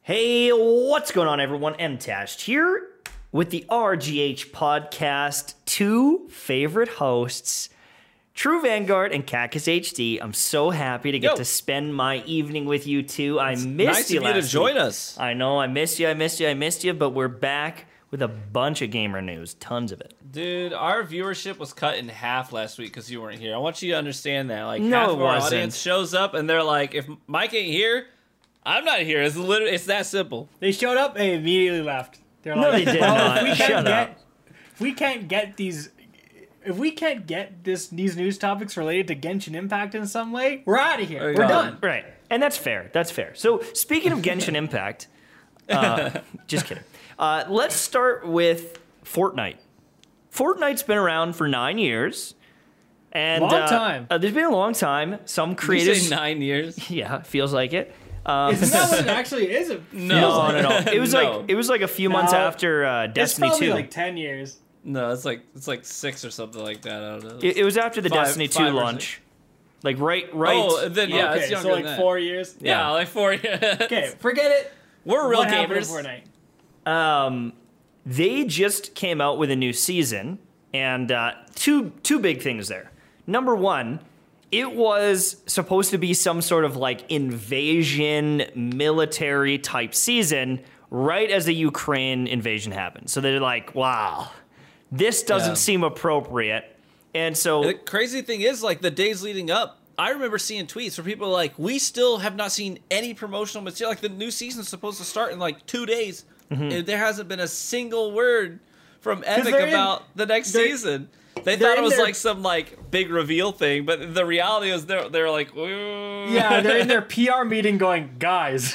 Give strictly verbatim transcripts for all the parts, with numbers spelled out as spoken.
Hey, what's going on, everyone? MTashed here with the R G H podcast. Two favorite hosts, True Vanguard and Cactus H D. I'm so happy to get Yo. to spend my evening with you two. I It's missed nice you of you last to join week. us. I know, I missed you, I missed you, I missed you, but we're back with a bunch of gamer news, tons of it. Dude, our viewership was cut in half last week because you weren't here. I want you to understand that. Like, No, half it of our wasn't. audience shows up and they're like, if Mike ain't here, I'm not here. It's literally, it's that simple. They showed up and immediately left. They're No, like, they did well, not. If we Shut can't up. get, if we can't get these, if we can't get this these news topics related to Genshin Impact in some way, we're out of here. Oh, We're God. done. Right, and that's fair, that's fair. So, speaking of Genshin Impact, uh, just kidding. Uh, let's start with Fortnite. Fortnite's been around for nine years. And, Long uh, time. Uh, there's been a long time. Some Did you creators... say nine years? Yeah, feels like it. Um, Isn't that what it actually is? It No. feels no, like- no, no. It was No. like it was like a few months No. after uh, It's Destiny probably two. like ten years. No, it's like it's like six or something like that. I don't know. it, it was after the Five- Destiny two five or launch. Like right, right. Oh, then yeah, okay, it's younger so like than that. four years. Yeah, yeah. like four years. Okay, forget it. We're real What happened gamers. in Fortnite? Um, they just came out with a new season, and uh, two two big things there. Number one, it was supposed to be some sort of like invasion military type season right as the Ukraine invasion happened. So they're like, wow, this doesn't Yeah. seem appropriate. And so The crazy thing is, like, the days leading up, I remember seeing tweets where people are like, we still have not seen any promotional material. Like, the new season's supposed to start in, like, two days. Mm-hmm. And there hasn't been a single word from Epic they're in- about the next they're- season. They they're thought it in was, their- like, some, like, big reveal thing. But the reality is they're, they're like, Ooh. Yeah, they're in their P R meeting going, guys,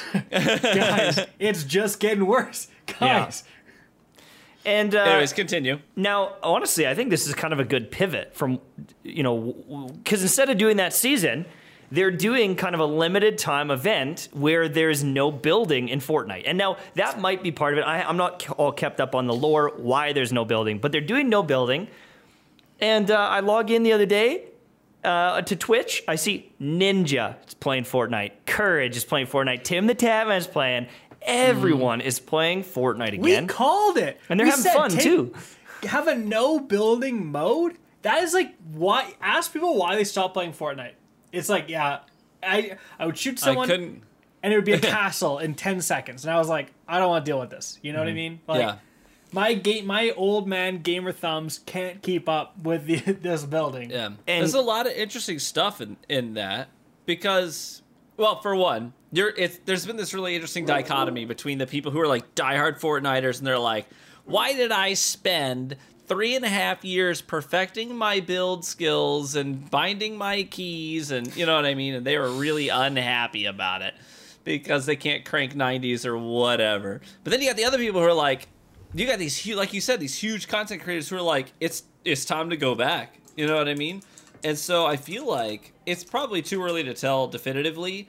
guys, it's just getting worse, guys. and uh, Anyways, continue. Now, honestly, I think this is kind of a good pivot from, you know, because instead of doing that season, they're doing kind of a limited time event where there's no building in Fortnite. And now that might be part of it. I, I'm not all kept up on the lore why there's no building, but they're doing no building. And uh, I log in the other day uh, to Twitch. I see Ninja is playing Fortnite. Courage is playing Fortnite. Tim the Tatman is playing. Everyone is playing Fortnite We again. called it, And they're We having said, fun, take- too. Have a no building mode. That is like why. Ask people why they stopped playing Fortnite. It's like, yeah, I I would shoot I someone couldn't. and it would be a castle in ten seconds, and I was like, I don't want to deal with this. You know what I mean? Like, Yeah. My ga- my old man gamer thumbs can't keep up with the, this building. Yeah, And- there's a lot of interesting stuff in, in that because, well, for one, you're, it's, there's been this really interesting dichotomy between the people who are like diehard Fortniters and they're like, why did I spend three and a half years perfecting my build skills and binding my keys and you know what I mean? And they were really unhappy about it because they can't crank nineties or whatever. But then you got the other people who are like, you got these huge, like you said, these huge content creators who are like, it's it's time to go back. You know what I mean? And so I feel like it's probably too early to tell definitively,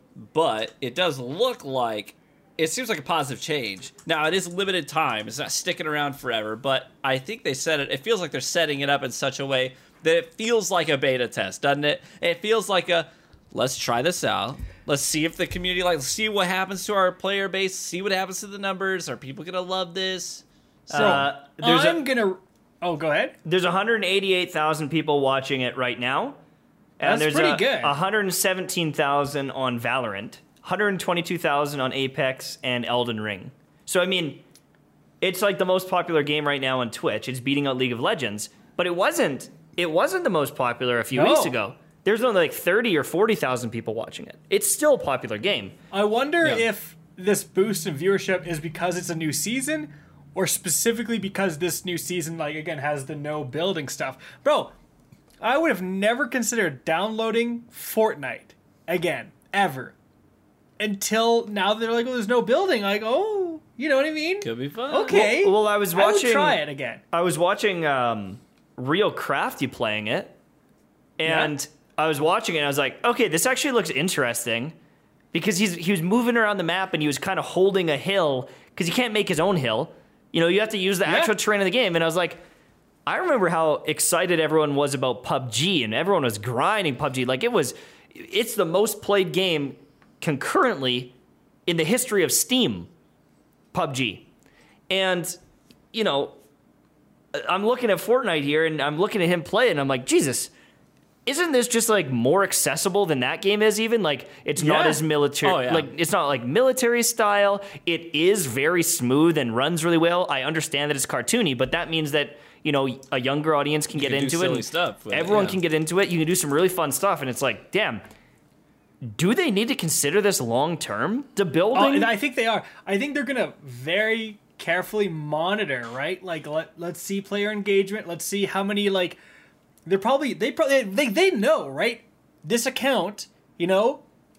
but it does look like it seems like a positive change. Now it is limited time; it's not sticking around forever. But I think they set it. It feels like they're setting it up in such a way that it feels like a beta test, doesn't it? It feels like a let's try this out. Let's see if the community, like, see what happens to our player base, see what happens to the numbers. Are people going to love this? So Uh, there's a- I'm gonna. Oh, go ahead. There's one hundred eighty-eight thousand people watching it right now. And That's there's pretty a, good. one hundred seventeen thousand on Valorant, one hundred twenty-two thousand on Apex and Elden Ring. So, I mean, it's like the most popular game right now on Twitch. It's beating out League of Legends. But it wasn't. It wasn't the most popular a few No. weeks ago. There's only like thirty or forty thousand people watching it. It's still a popular game. I wonder Yeah. if this boost in viewership is because it's a new season, or specifically because this new season, like, again, has the no building stuff. Bro, I would have never considered downloading Fortnite again, ever. Until now they're like, well, there's no building. Like, oh, you know what I mean? Could be fun. Okay. Well, well, I was I would watching- try it again. I was watching um, Real Crafty playing it, and I was watching it, and I was like, okay, this actually looks interesting, because he's he was moving around the map, and he was kind of holding a hill, because he can't make his own hill. You know, you have to use the Yeah. actual terrain of the game, and I was like, I remember how excited everyone was about P U B G, and everyone was grinding P U B G. Like, it was, it's the most played game concurrently in the history of Steam P U B G. And, you know, I'm looking at Fortnite here, and I'm looking at him play, and I'm like, Jesus, isn't this just like more accessible than that game is? Even like it's Yeah. not as military, Oh, yeah. like it's not like military style. It is very smooth and runs really well. I understand that it's cartoony, but that means that, you know, a younger audience can You get can do into silly it. stuff with it, Everyone yeah. can get into it. You can do some really fun stuff, and it's like, damn. Do they need to consider this long term? The Oh, building? and I think they are. I think they're gonna very carefully monitor, right? Like let let's see player engagement. Let's see how many like they're probably they probably they they know, right? This account, you know,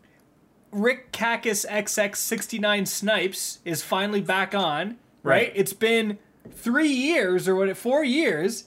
Rick Kakis X X sixty-nine Snipes is finally back on, right? Right. It's been three years or what, four years,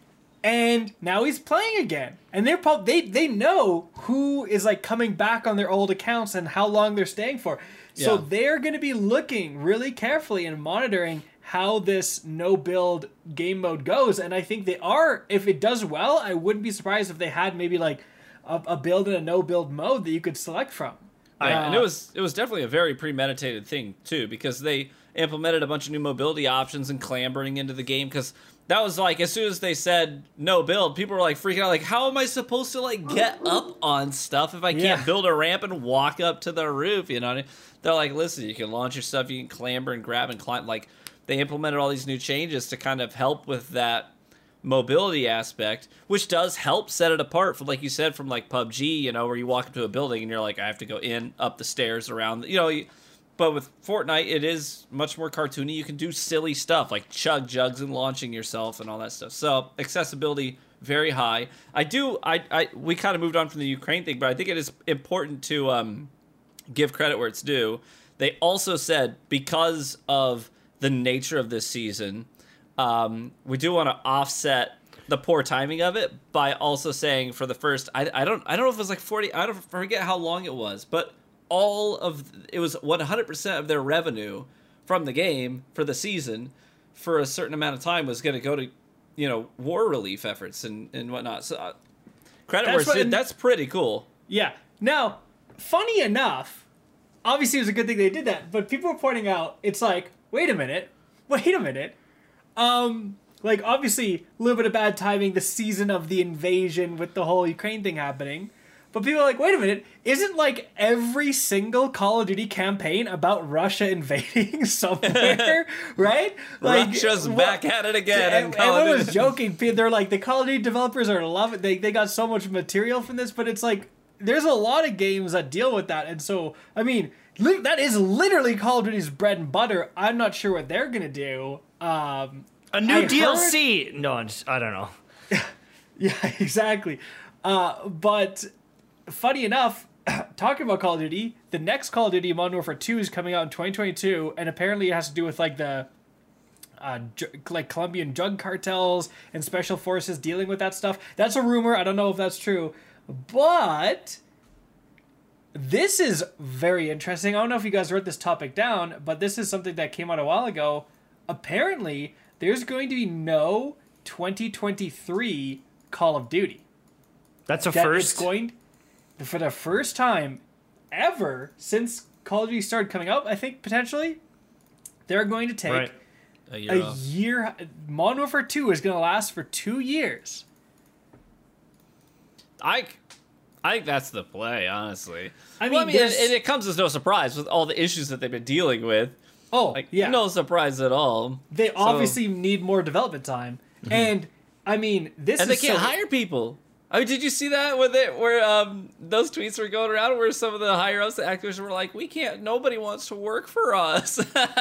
and now he's playing again. And they're probably they they know who is like coming back on their old accounts and how long they're staying for. So Yeah. they're going to be looking really carefully and monitoring how this no build game mode goes. And I think they are. If it does well, I wouldn't be surprised if they had maybe like a, a build and a no build mode that you could select from. Yeah, and it Uh, was it was definitely a very premeditated thing too, because they implemented a bunch of new mobility options and clambering into the game. Because that was like, as soon as they said no build, people were like freaking out, like, how am I supposed to like get up on stuff if I can't Yeah. build a ramp and walk up to the roof? You know what I mean? They're like, listen, you can launch your stuff, you can clamber and grab and climb. Like, they implemented all these new changes to kind of help with that mobility aspect, which does help set it apart from, like you said, from like P U B G, you know, where you walk into a building and you're like, I have to go in, up the stairs, around, you know. You, but with Fortnite, it is much more cartoony. You can do silly stuff like chug jugs and launching yourself and all that stuff. So accessibility very high. I do. I. I we kind of moved on from the Ukraine thing, but I think it is important to um, give credit where it's due. They also said, because of the nature of this season, um, we do want to offset the poor timing of it by also saying, for the first, I, I don't I don't know if it was like forty, I don't forget how long it was, but all of it was one hundred percent of their revenue from the game for the season for a certain amount of time was going to go to, you know, war relief efforts and, and whatnot. So uh, credit That's where it's what- due, that's pretty cool. Yeah. Now, funny enough, obviously it was a good thing they did that, but people were pointing out, it's like, wait a minute, wait a minute. Um, like, obviously, a little bit of bad timing, the season of the invasion with the whole Ukraine thing happening. But people are like, wait a minute, isn't like every single Call of Duty campaign about Russia invading somewhere, right? Like, Russia's what- back at it again. And and Call of everyone was Duty- joking. They're like, the Call of Duty developers are loving. They they got so much material from this, but it's like there's a lot of games that deal with that, and so I mean, li- that is literally Call of Duty's bread and butter. I'm not sure what they're gonna do. Um, A new I D L heard- C. No, I'm just, I don't know. Yeah, exactly. Uh, but funny enough, talking about Call of Duty, the next Call of Duty Modern Warfare two is coming out in twenty twenty-two, and apparently it has to do with like the uh, dr- like Colombian drug cartels and special forces dealing with that stuff. That's a rumor. I don't know if that's true, but this is very interesting. I don't know if you guys wrote this topic down, but this is something that came out a while ago. Apparently, there's going to be no twenty twenty-three Call of Duty. That's a That first. it's going for the first time ever since Call of Duty started coming out. I think potentially they're going to take Right. A year a off. year. Modern Warfare two is going to last for two years. I, I think that's the play, honestly. I Well, I mean, mean, and, there's- and it comes as no surprise with all the issues that they've been dealing with. Oh, Like, yeah. no surprise at all. They obviously need more development time, and I mean this And they is can't so- hire people. I mean, did you see that with it, where um, those tweets were going around, where some of the higher ups at Activision were like, "We can't. Nobody wants to work for us."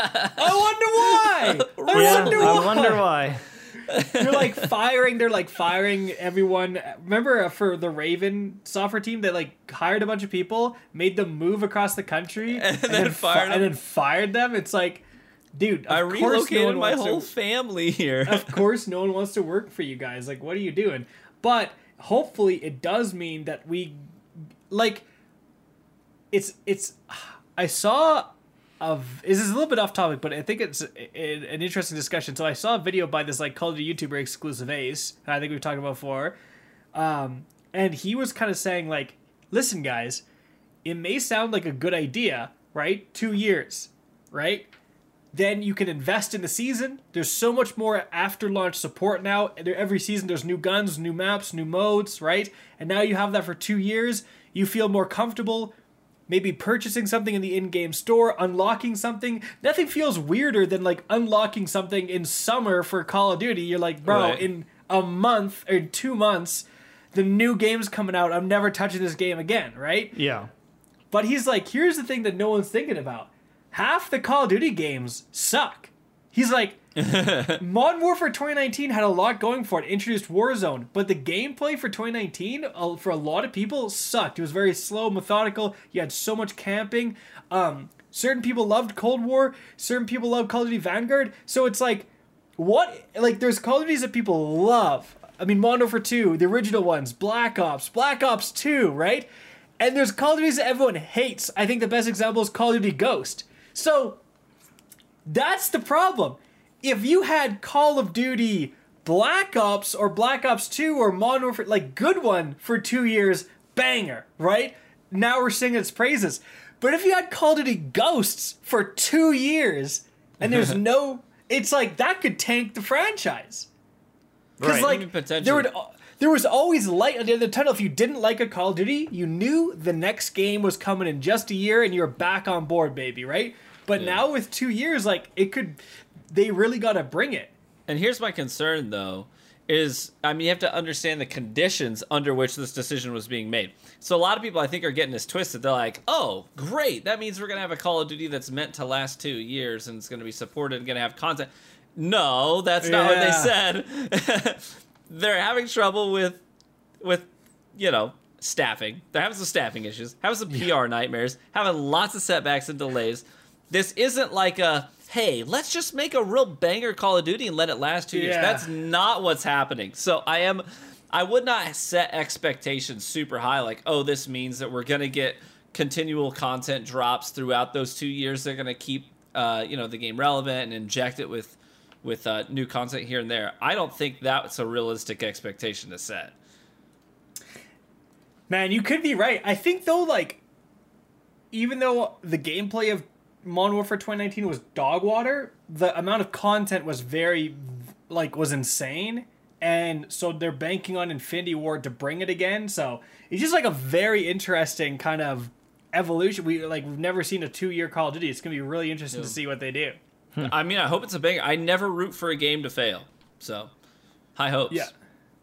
I wonder why. I Yeah, wonder why. I wonder why. They're like firing. They're like firing everyone. Remember uh, for the Raven software team, they like hired a bunch of people, made them move across the country, And then fired and them. then fired them. It's like, dude, of I course no relocated one my wants whole to, family here. Of course, no one wants to work for you guys. Like, what are you doing? But hopefully, it does mean that we, like, it's it's. I saw. Of this is a little bit off topic, but I think it's a, a- an interesting discussion. So I saw a video by this like Call of Duty YouTuber exclusive Ace, and I think we've talked about before, um, and he was kind of saying like, "Listen, guys, it may sound like a good idea, right? Two years, right? Then you can invest in the season. There's so much more after launch support now. Every season there's new guns, new maps, new modes, right? And now you have that for two years. You feel more comfortable maybe purchasing something in the in-game store, unlocking something. Nothing feels weirder than like unlocking something in summer for Call of Duty. You're like, bro, Right. in a month or two months, the new game's coming out. I'm never touching this game again, right? Yeah. But he's like, here's the thing that no one's thinking about. Half the Call of Duty games suck. He's like, Modern Warfare twenty nineteen had a lot going for it. Introduced Warzone, but the gameplay for twenty nineteen, uh, for a lot of people, sucked. It was very slow, methodical. You had so much camping. Um, certain people loved Cold War. Certain people loved Call of Duty Vanguard. So it's like, what? Like, there's Call of Duties that people love. I mean, Modern Warfare two, the original ones, Black Ops, Black Ops two, right? And there's Call of Duties that everyone hates. I think the best example is Call of Duty Ghost. So that's the problem. If you had Call of Duty Black Ops or Black Ops two or Modern Warfare, like good one for two years, banger, right? Now we're singing its praises. But if you had Call of Duty Ghosts for two years and there's no, it's like that could tank the franchise. Because Right. like I mean, potentially. there would there was always light at the end of the tunnel. If you didn't like a Call of Duty, you knew the next game was coming in just a year and you're back on board, baby, right? But Yeah. now with two years, like it could, they really got to bring it. And here's my concern, though, is, I mean, you have to understand the conditions under which this decision was being made. So a lot of people, I think, are getting this twisted. They're like, oh, great, that means we're going to have a Call of Duty that's meant to last two years and it's going to be supported and going to have content. No, that's not what they Yeah. said. They're having trouble with, with, you know, staffing. They're having some staffing issues, having some P R nightmares, having lots of setbacks and delays. This isn't like a, hey, let's just make a real banger Call of Duty and let it last two years. Yeah. That's not what's happening. So I am, I would not set expectations super high, like, oh, this means that we're going to get continual content drops throughout those two years. They're going to keep, uh, you know, the game relevant and inject it with, with uh, new content here and there. I don't think that's a realistic expectation to set. Man, you could be right. I think though, like, even though the gameplay of Modern Warfare twenty nineteen was dog water, the amount of content was very, like, was insane. And so they're banking on Infinity Ward to bring it again. So it's just like a very interesting kind of evolution. We like we've never seen a two-year Call of Duty. It's gonna be really interesting Yeah. to see what they do. I mean, I hope it's a banger. I never root for a game to fail. So, high hopes. Yeah.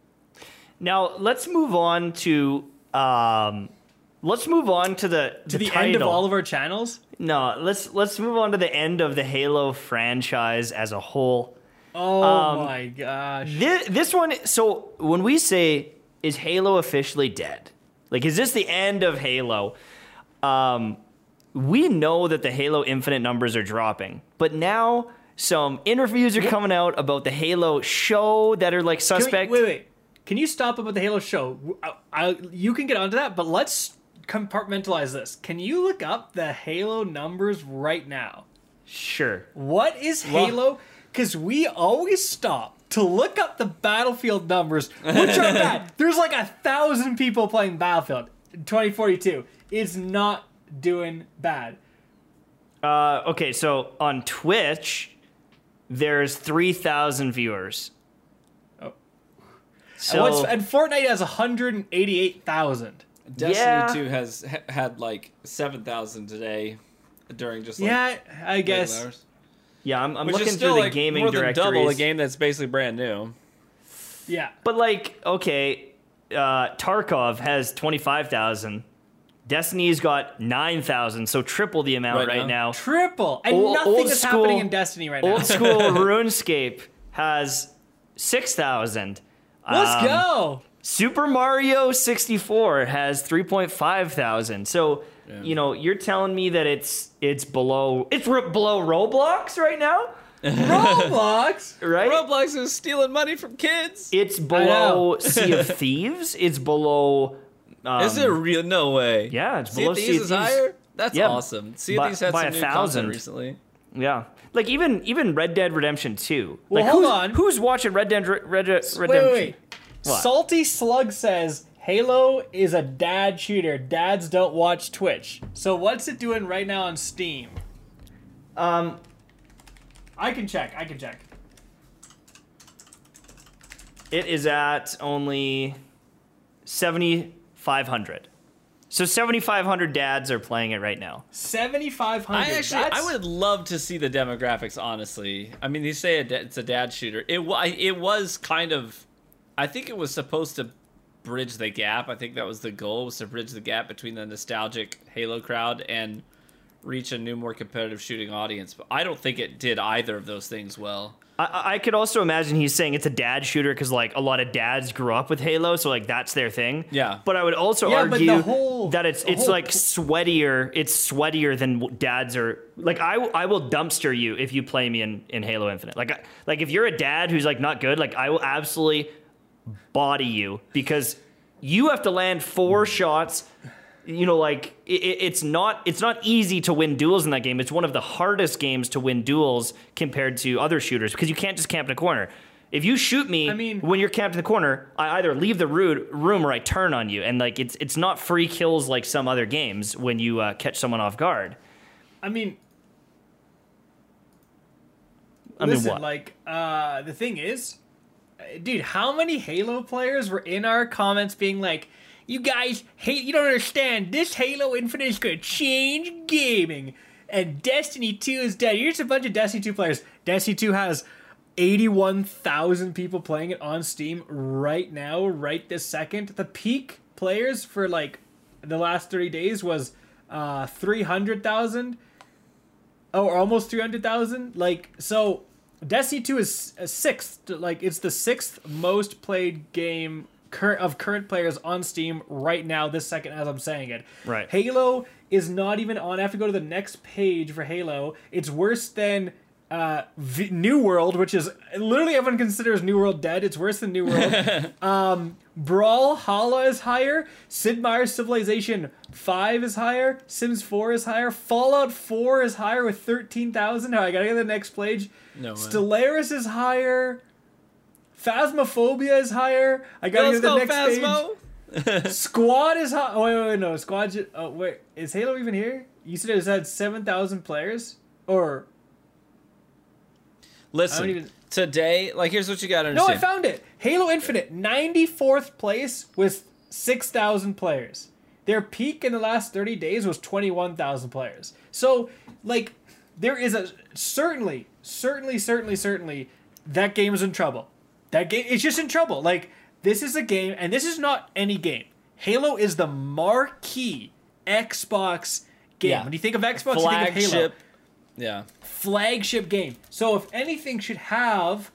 Now let's move on to um, let's move on to the To the end of all of our channels. No, let's let's move on to the end of the Halo franchise as a whole. Oh Um, my gosh. This, this one, so when we say, is Halo officially dead? Like, is this the end of Halo? Um, we know that the Halo Infinite numbers are dropping, but now some interviews are coming out about the Halo show that are like Can we- suspect. wait, wait. Can you stop about the Halo show? I, I, you can get onto that, but let's compartmentalize this. Can you look up the Halo numbers right now? Sure. What is Well- Halo? Because we always stop to look up the Battlefield numbers, which are bad. There's like a thousand people playing Battlefield in twenty forty-two. It's not doing bad. Uh, okay, so on Twitch, there's three thousand viewers. Oh. So, and, what's, and Fortnite has one hundred eighty-eight thousand. Destiny Yeah. two has ha- had like seven thousand today during just like Yeah, I regular guess. hours. yeah, I'm, I'm Which looking is still through the like gaming more than directories. double a game that's basically brand new. Yeah. But like, okay, uh, Tarkov has twenty-five thousand. Destiny's got nine thousand, so triple the amount Right right, now. now. Triple. And Old- nothing old is school- happening in Destiny right now. Old school RuneScape has six thousand. Let's Um, go. Super Mario sixty-four has three point five thousand. So, you know, you're telling me that it's it's below it's re- below Roblox right now, Roblox. right? Roblox is stealing money from kids. It's below Sea of Thieves. It's below. Um, Is it real? No way. Yeah, it's Sea below of Sea Thieves of is Thieves. higher. That's Yeah. awesome. Sea of By- Thieves had by some a new thousand. content recently. Yeah, like even even Red Dead Redemption two. Well, like, hold who's, on. Who's watching Red Dead Red Dead Wait, Redemption? wait, wait. What? Salty Slug says Halo is a dad shooter. Dads don't watch Twitch. So what's it doing right now on Steam? Um, I can check. I can check. it is at only seventy-five hundred. So seventy-five hundred dads are playing it right now. seventy-five hundred. I actually, That's... I would love to see the demographics. Honestly, I mean, they say it's a dad shooter. It wa- it was kind of, I think it was supposed to bridge the gap. I think that was the goal, was to bridge the gap between the nostalgic Halo crowd and reach a new, more competitive shooting audience. But I don't think it did either of those things well. I, I could also imagine he's saying it's a dad shooter because like a lot of dads grew up with Halo, so like that's their thing. Yeah. But I would also Yeah, but argue the whole- that it's the it's whole like po- sweatier. It's sweatier than what dads are. Like I I will dumpster you if you play me in, in Halo Infinite. Like I, like if you're a dad who's like not good, like I will absolutely body you because you have to land four shots. You know, like it, it's not it's not easy to win duels in that game. It's one of the hardest games to win duels compared to other shooters because you can't just camp in a corner. If you shoot me I mean- when you're camped in the corner, I either leave the room room or I turn on you, and like it's it's not free kills like some other games when you uh, catch someone off guard. I mean, I mean, listen, what? like, uh, the thing is, uh, dude, how many Halo players were in our comments being like, you guys hate, you don't understand, this Halo Infinite is gonna change gaming, and Destiny two is dead. Here's a bunch of Destiny two players. Destiny two has eighty-one thousand people playing it on Steam right now, right this second. The peak players for, like, the last thirty days was uh, three hundred thousand. Oh, or almost three hundred thousand. Like, so Destiny two is a sixth. Like, it's the sixth most played game current of current players on Steam right now, this second, as I'm saying it. Right. Halo is not even on. I have to go to the next page for Halo. It's worse than uh, v- New World, which is literally everyone considers New World dead. It's worse than New World. um, Brawlhalla is higher. Sid Meier's Civilization five is higher. Sims four is higher. Fallout four is higher with thirteen thousand. I gotta get to the next page. No way. Stellaris is higher. Phasmophobia is higher. I gotta Let's get to go, the next Phasmo. page. Squad is high. Oh, wait, wait, wait, no. Squad. Ju- oh, wait. Is Halo even here? You said it had seven thousand players? Or. Listen, I don't even- today, like, here's what you gotta No, understand. I found it. Halo Infinite, ninety-fourth place with six thousand players. Their peak in the last thirty days was twenty-one thousand players. So, like, there is a certainly, certainly, certainly, certainly that game is in trouble. That game is just in trouble. Like, this is a game, and this is not any game. Halo is the marquee Xbox game. Yeah. When you think of Xbox, you think of Halo. Flagship. Yeah. Flagship game. So if anything should have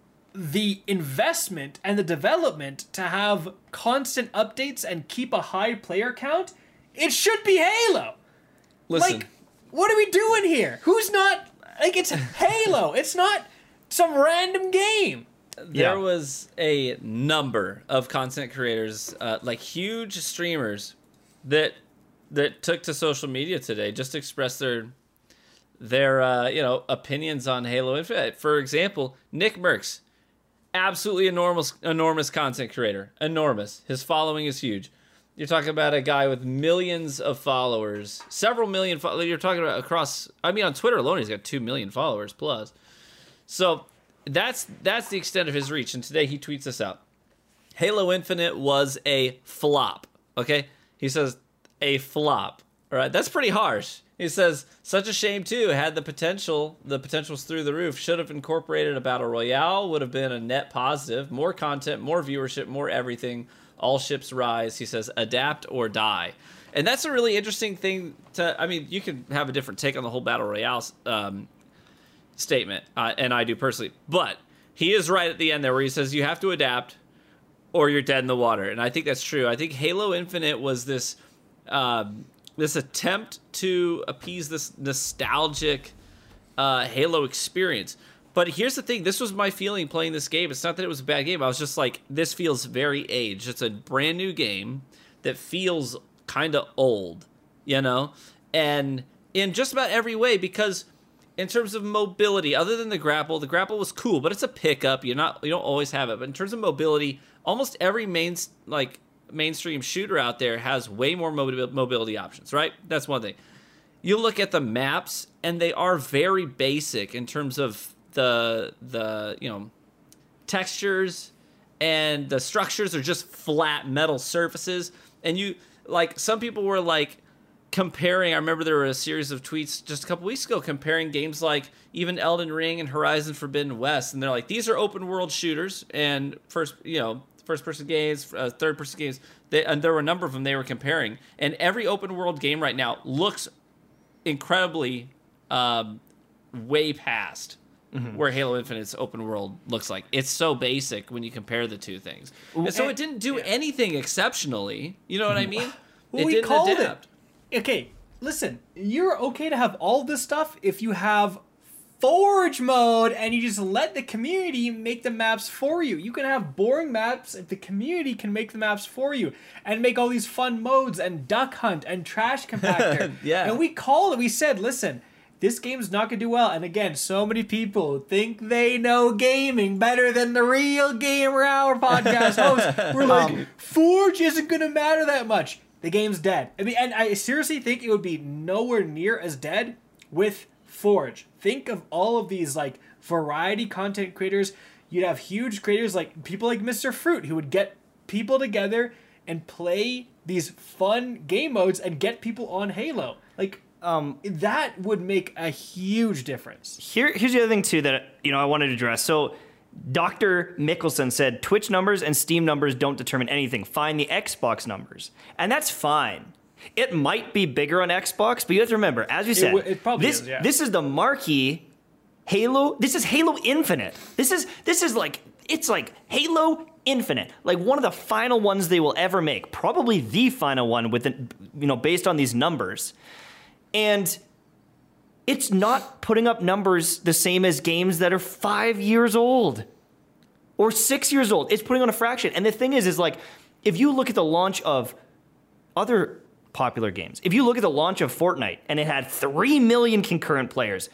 the investment and the development to have constant updates and keep a high player count, it should be Halo. Listen. Like, what are we doing here? Who's not, like, it's Halo. It's not some random game. There Yeah. was a number of content creators, uh, like huge streamers, that that took to social media today just to express their their uh, you know opinions on Halo Infinite. For example, Nick Merckx, absolutely enormous enormous content creator, enormous. His following is huge. You're talking about a guy with millions of followers, several million. Fo- you're talking about across. I mean, on Twitter alone, he's got two million followers plus. So. That's that's the extent of his reach, and today he tweets this out. Halo Infinite was a flop, okay? He says, a flop, all right? That's pretty harsh. He says, such a shame, too. Had the potential, the potential's through the roof. Should have incorporated a battle royale, would have been a net positive. More content, more viewership, more everything. All ships rise. He says, adapt or die. And that's a really interesting thing to, I mean, you can have a different take on the whole battle royale um statement, uh, and I do personally, but he is right at the end there where he says you have to adapt or you're dead in the water, and I think that's true. I think Halo Infinite was this um, this attempt to appease this nostalgic uh, Halo experience. But here's the thing, this was my feeling playing this game. It's not that it was a bad game. I was just like, this feels very aged. It's a brand new game that feels kind of old, you know? And in just about every way, because in terms of mobility, other than the grapple, the grapple was cool, but it's a pickup. You're not, you don't always have it. But in terms of mobility, almost every main like mainstream shooter out there has way more mobi- mobility options, right? That's one thing. You look at the maps, and they are very basic in terms of the the you know textures, and the structures are just flat metal surfaces. And you like some people were like comparing. I remember there were a series of tweets just a couple weeks ago comparing games like even Elden Ring and Horizon Forbidden West, and they're like, these are open world shooters and first you know first person games, uh, third person games. They, and there were a number of them they were comparing, and every open world game right now looks incredibly um, way past mm-hmm. where Halo Infinite's open world looks like. It's so basic when you compare the two things. And so it didn't do yeah. anything exceptionally. You know what I mean? Well, it we didn't called adapt. It. Okay, listen, you're okay to have all this stuff if you have Forge mode and you just let the community make the maps for you. You can have boring maps if the community can make the maps for you and make all these fun modes and duck hunt and trash compactor. yeah. And we called it. We said, listen, this game's not going to do well. And again, so many people think they know gaming better than the real Gamer Hour podcast hosts. We're like, um, Forge isn't going to matter that much. The game's dead. I mean, and I seriously think it would be nowhere near as dead with Forge. Think of all of these like variety content creators. You'd have huge creators like people like Mister Fruit who would get people together and play these fun game modes and get people on Halo. Like um, that would make a huge difference. Here, here's the other thing too that you know I wanted to address. So Doctor Mickelson said Twitch numbers and Steam numbers don't determine anything. Find the Xbox numbers, and that's fine. It might be bigger on Xbox, but you have to remember, as we said, it, it probably this is, yeah. this is the marquee Halo. This is Halo Infinite. This is this is like it's like Halo Infinite, like one of the final ones they will ever make, probably the final one with the, you know based on these numbers, and it's not putting up numbers the same as games that are five years old or six years old. It's putting on a fraction, and the thing is, is like if you look at the launch of other popular games. If you look at the launch of Fortnite and it had three million concurrent players,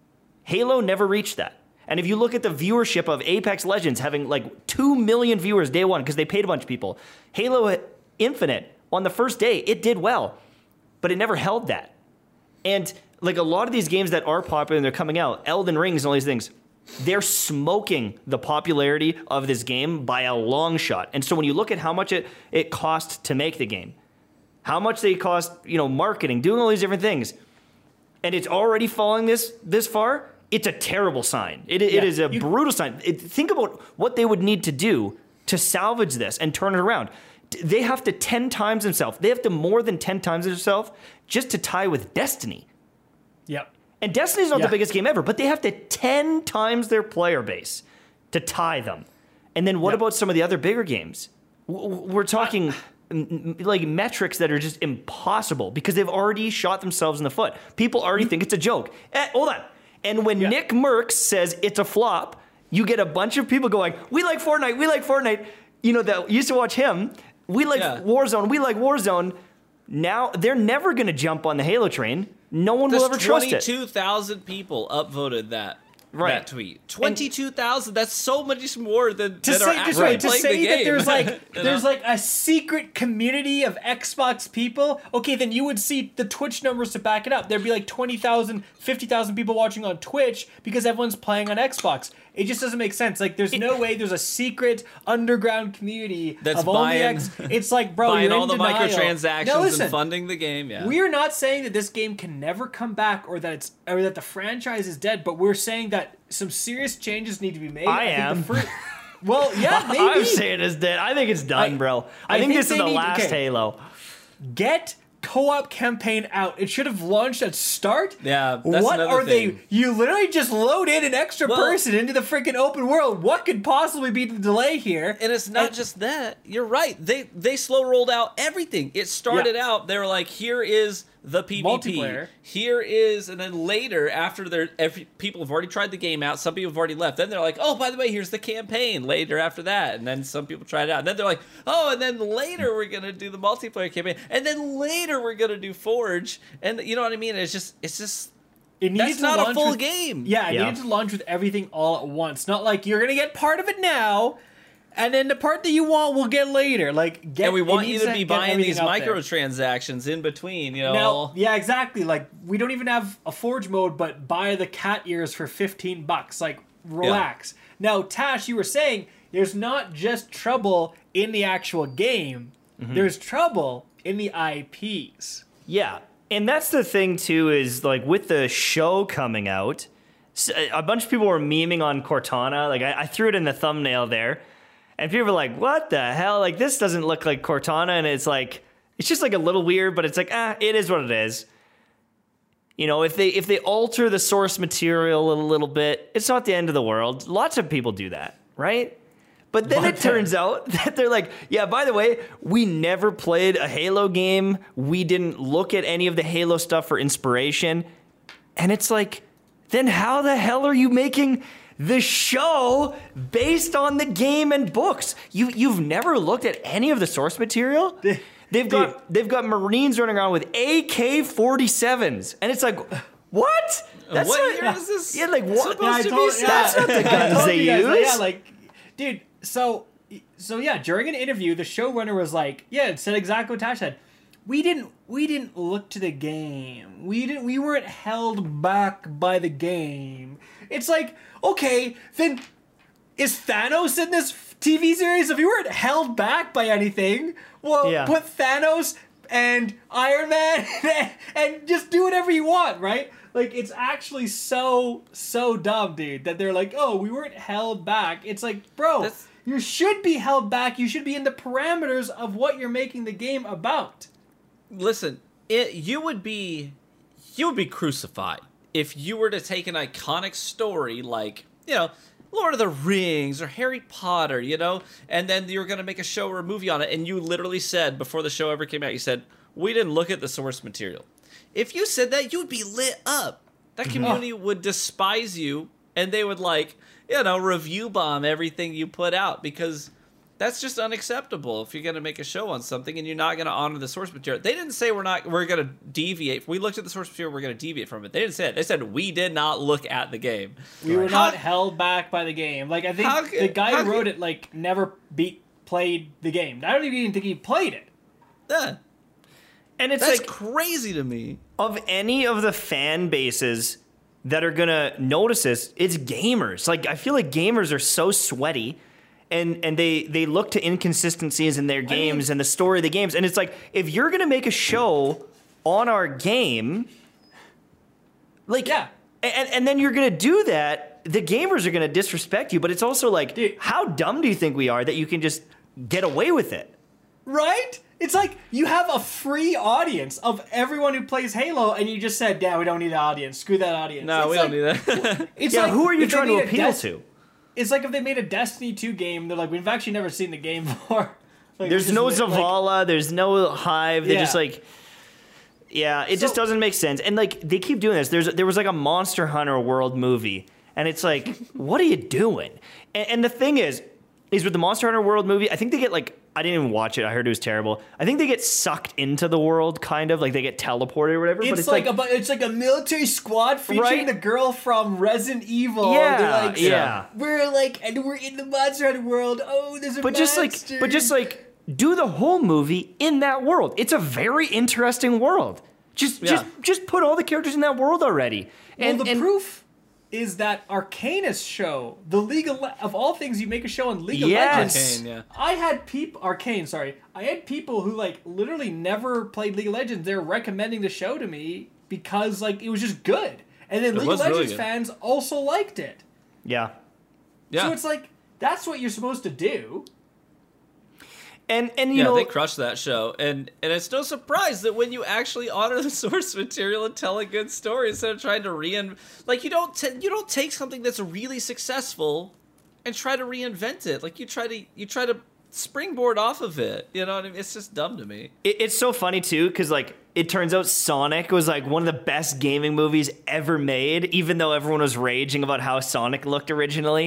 Halo never reached that. And if you look at the viewership of Apex Legends having like two million viewers day one because they paid a bunch of people, Halo Infinite on the first day, it did well, but it never held that. And like a lot of these games that are popular and they're coming out, Elden Rings and all these things, they're smoking the popularity of this game by a long shot. And so when you look at how much it, it cost to make the game, how much they cost, you know, marketing, doing all these different things, and it's already falling this this far, it's a terrible sign. It, it yeah, is a you, brutal sign. It, think about what they would need to do to salvage this and turn it around. They have to ten times themselves. They have to more than ten times themselves just to tie with Destiny. Yep. And Destiny's not yeah. the biggest game ever, but they have to ten times their player base to tie them. And then what yep. about some of the other bigger games? We're talking... like metrics that are just impossible because they've already shot themselves in the foot. People already think it's a joke. Eh, hold on. And when yeah. Nick Merckx says it's a flop, you get a bunch of people going, we like Fortnite, we like Fortnite. You know, that used to watch him. We like yeah. Warzone, we like Warzone. Now, they're never going to jump on the Halo train. No one There's will ever trust it. twenty-two thousand people upvoted that. Right. That tweet. twenty-two thousand. That's so much more than to that say, are actually right, playing to say the game. that there's like there's know? like a secret community of Xbox people. Okay, then you would see the Twitch numbers to back it up. There'd be like twenty thousand, fifty thousand people watching on Twitch because everyone's playing on Xbox. It just doesn't make sense. Like, there's no way there's a secret underground community That's of only buying, X. It's like, bro, buying you're all in the denial. microtransactions now, listen, and funding the game. Yeah, we're not saying that this game can never come back or that it's or that the franchise is dead, but we're saying that some serious changes need to be made. I, I am. Think the fir- well, yeah, maybe. I'm saying it's dead. I think it's done, I, bro. I, I think, think this is the need, last okay. Halo. Get co-op campaign out. It should have launched at start. Yeah, that's what are thing. they? You literally just load in an extra well, person into the freaking open world. What could possibly be the delay here? And it's not and, just that. You're right. They they slow rolled out everything. It started yeah. out. They were like, here is the PvP. Multiplayer. Here is, and then later, after they're every, people have already tried the game out, some people have already left. Then they're like, oh, by the way, here's the campaign. Later after that, and then some people tried it out. And then they're like, oh, and then later we're gonna do the multiplayer campaign, and then later we're gonna do Forge, and you know what I mean? It's just, it's just. It That's to not a full with, game. Yeah, it yeah. needed to launch with everything all at once. Not like you're gonna get part of it now. And then the part that you want, we'll get later. Like, get, And we it want you needs to be get buying everything these out there. microtransactions in between, you know. Now, yeah, exactly. Like, we don't even have a forge mode, but buy the cat ears for fifteen bucks. Like, relax. Now, Tash, you were saying there's not just trouble in the actual game. Mm-hmm. There's trouble in the I Ps. Yeah. And that's the thing, too, is like with the show coming out, a bunch of people were memeing on Cortana. Like, I, I threw it in the thumbnail there. And people were like, what the hell? Like, this doesn't look like Cortana. And it's like, it's just like a little weird, but it's like, ah, it is what it is. You know, if they if they alter the source material a little bit, it's not the end of the world. Lots of people do that, right? But then But it turns out that they're like, yeah, by the way, we never played a Halo game. We didn't look at any of the Halo stuff for inspiration. And it's like, then how the hell are you making the show based on the game and books? You you've never looked at any of the source material? They've got they've got Marines running around with A K forty-sevens, and it's like, what? What not, year is this Yeah, like what? supposed I to told- be? yeah. That's not the I guns told they you guys, like, use. yeah, like, dude, so, so yeah, during an interview, the showrunner was like, yeah, it said exactly what Tash said. We didn't, we didn't look to the game. We didn't, we weren't held back by the game. It's like, okay, then is Thanos in this T V series? If you weren't held back by anything, well, Yeah. put Thanos and Iron Man and just do whatever you want, right? Like, it's actually so, so dumb, dude, that they're like, oh, we weren't held back. It's like, bro, That's- you should be held back. You should be in the parameters of what you're making the game about. Listen, it, you would be you would be crucified if you were to take an iconic story like, you know, Lord of the Rings or Harry Potter, you know, and then you're going to make a show or a movie on it, and you literally said, before the show ever came out, you said, we didn't look at the source material. If you said that, you'd be lit up. That community would despise you, and they would, like, you know, review bomb everything you put out, because that's just unacceptable if you're going to make a show on something and you're not going to honor the source material. They didn't say we're not we're going to deviate. We looked at the source material, we're going to deviate from it. They didn't say it. They said we did not look at the game. We were How- not held back by the game. Like, I think How the could- guy how who wrote could- it, like, never beat played the game. I don't even think he played it. Yeah, And it's that's like, crazy to me. of any of the fan bases that are gonna notice this, it's gamers. Like, I feel like gamers are so sweaty, and and they they look to inconsistencies in their games mean- and the story of the games. And it's like, if you're gonna make a show on our game, like, Yeah. and and then you're gonna do that, the gamers are gonna disrespect you. But it's also like, Dude. how dumb do you think we are that you can just get away with it? Right? It's like you have a free audience of everyone who plays Halo, and you just said, "Yeah, we don't need the audience. Screw that audience." No, It's we like, don't need that. It's Yeah, like who are you if they trying to made a appeal Des- to? It's like if they made a Destiny two game. They're like, "We've actually never seen the game before." Like, There's we no just, like- Zavala. There's no Hive. They Yeah. just like, yeah, it just So- doesn't make sense. And like, they keep doing this. There's there was like a Monster Hunter World movie, and it's like, what are you doing? And, and the thing is, is with the Monster Hunter World movie, I think they get like, I didn't even watch it. I heard it was terrible. I think they get sucked into the world, kind of like they get teleported or whatever. It's, but it's like, like, a bu- it's like a military squad featuring Right? the girl from Resident Evil. Yeah, They're like, yeah. We're like, and we're in the Monster Hunter world. Oh, there's a but just like, monster. but just like, do the whole movie in that world. It's a very interesting world. Just, Yeah. just, just put all the characters in that world already. Well, And the and, proof is that Arcanus show, the League of Le- of all things, you make a show on League Yes. of Legends. Arcane, yeah. I had people Arcane, sorry. I had people who like literally never played League of Legends. They're recommending the show to me because like it was just good, and then It League was of really Legends good. fans also liked it. yeah. Yeah, So it's like that's what you're supposed to do. And and you yeah, know, they crushed that show, and and it's no surprise that when you actually honor the source material and tell a good story instead of trying to rein, like you don't t- you don't take something that's really successful and try to reinvent it. Like you try to you try to springboard off of it. You know what I mean? It's just dumb to me. it, it's so funny too because like it turns out Sonic was like one of the best gaming movies ever made, even though everyone was raging about how Sonic looked originally.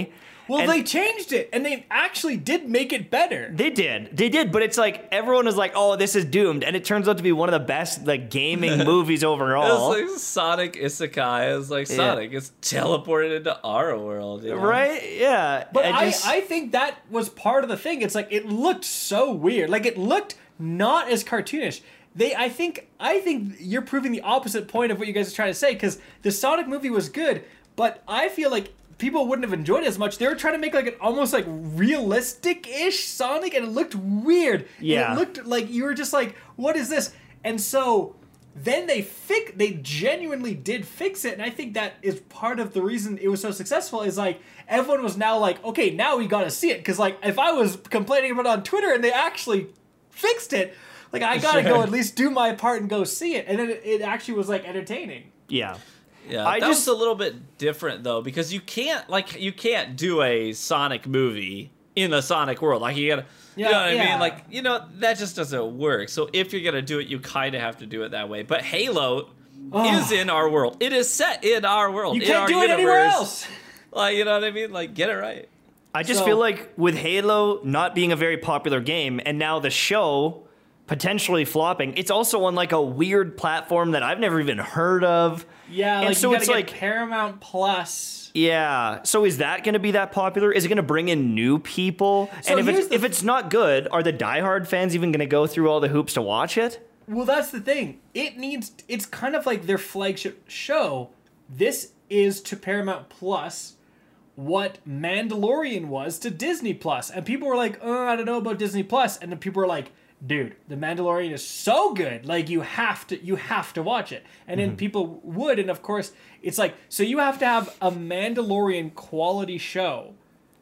Well, And they changed it, and they actually did make it better. They did, they did, but it's like everyone was like, "Oh, this is doomed," and it turns out to be one of the best like gaming movies overall. It's like Sonic Isekai. It's like Yeah. Sonic is teleported into our world, you know? Right? Yeah. But I I, just- I think that was part of the thing. It's like it looked so weird. Like it looked not as cartoonish. They, I think, I think you're proving the opposite point of what you guys are trying to say. Because the Sonic movie was good, but I feel like people wouldn't have enjoyed it as much. They were trying to make like an almost like realistic-ish Sonic, and it looked weird. And Yeah. it looked like you were just like, what is this? And so then they fix, they genuinely did fix it, and I think that is part of the reason it was so successful. Is like everyone was now like, okay, now we got to see it. Because like if I was complaining about it on Twitter and they actually fixed it, like I gotta Sure. go at least do my part and go see it, and then it, it actually was like entertaining. yeah. Yeah, I that just- was a little bit different though, because you can't like you can't do a Sonic movie in a Sonic world. Like you gotta, you Yeah, know what I yeah. mean? Like you know that just doesn't work. So if you're gonna do it, you kind of have to do it that way. But Halo Oh. is in our world. It is set in our world. You in can't our do it universe. anywhere else. Like you know what I mean? Like get it right. I just So- feel like with Halo not being a very popular game and now the show potentially flopping, it's also on like a weird platform that I've never even heard of. Yeah, And like so you it's gotta like- get Paramount Plus. Yeah. So is that going to be that popular? Is it going to bring in new people? So and if here's it's, the- if it's not good, are the diehard fans even going to go through all the hoops to watch it? Well, that's the thing. It needs. It's kind of like their flagship show. This is to Paramount Plus what Mandalorian was to Disney Plus, and people were like, "Oh, I don't know about Disney Plus," and then people were like, "Dude, the Mandalorian is so good. Like you have to, you have to watch it." And then people would, and of course, it's like so you have to have a Mandalorian quality show.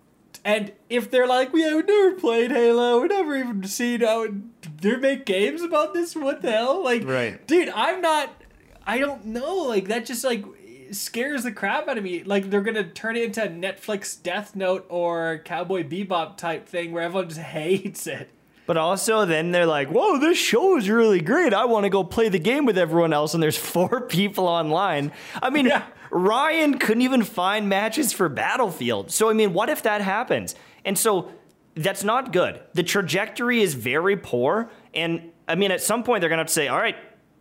And if they're like, "We have never played Halo, we never even seen how it, they make games about this," what the hell? Like, Right. dude, I'm not. I don't know. Like that just like scares the crap out of me. Like they're gonna turn it into a Netflix Death Note or Cowboy Bebop type thing where everyone just hates it. But also then they're like, whoa, this show is really great. I want to go play the game with everyone else. And there's four people online. I mean, Yeah. Ryan couldn't even find matches for Battlefield. So, I mean, what if that happens? And so that's not good. The trajectory is very poor. And I mean, at some point they're going to have to say, all right,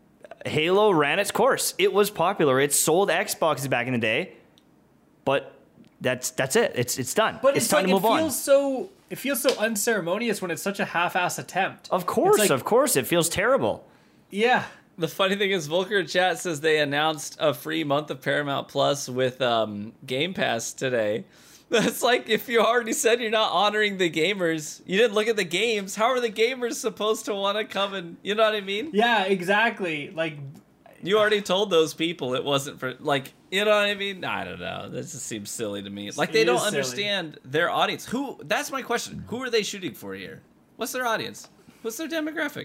Halo ran its course. It was popular. It sold Xboxes back in the day. But that's that's it. It's it's done. But it's, it's, time like to move it on. feels so. It feels so unceremonious when it's such a half-ass attempt. Of course, It's like- of course. It feels terrible. Yeah. The funny thing is, Volker Chat says they announced a free month of Paramount Plus with um, Game Pass today. That's like if you already said you're not honoring the gamers, you didn't look at the games. How are the gamers supposed to want to come and, you know what I mean? Yeah. Exactly. Like. You already told those people it wasn't for, like, you know what I mean? I don't know. This just seems silly to me. Like, they It don't is silly. understand their audience. Who? That's my question. Who are they shooting for here? What's their audience? What's their demographic?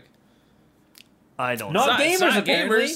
I don't Not know. It's gamers, it's apparently.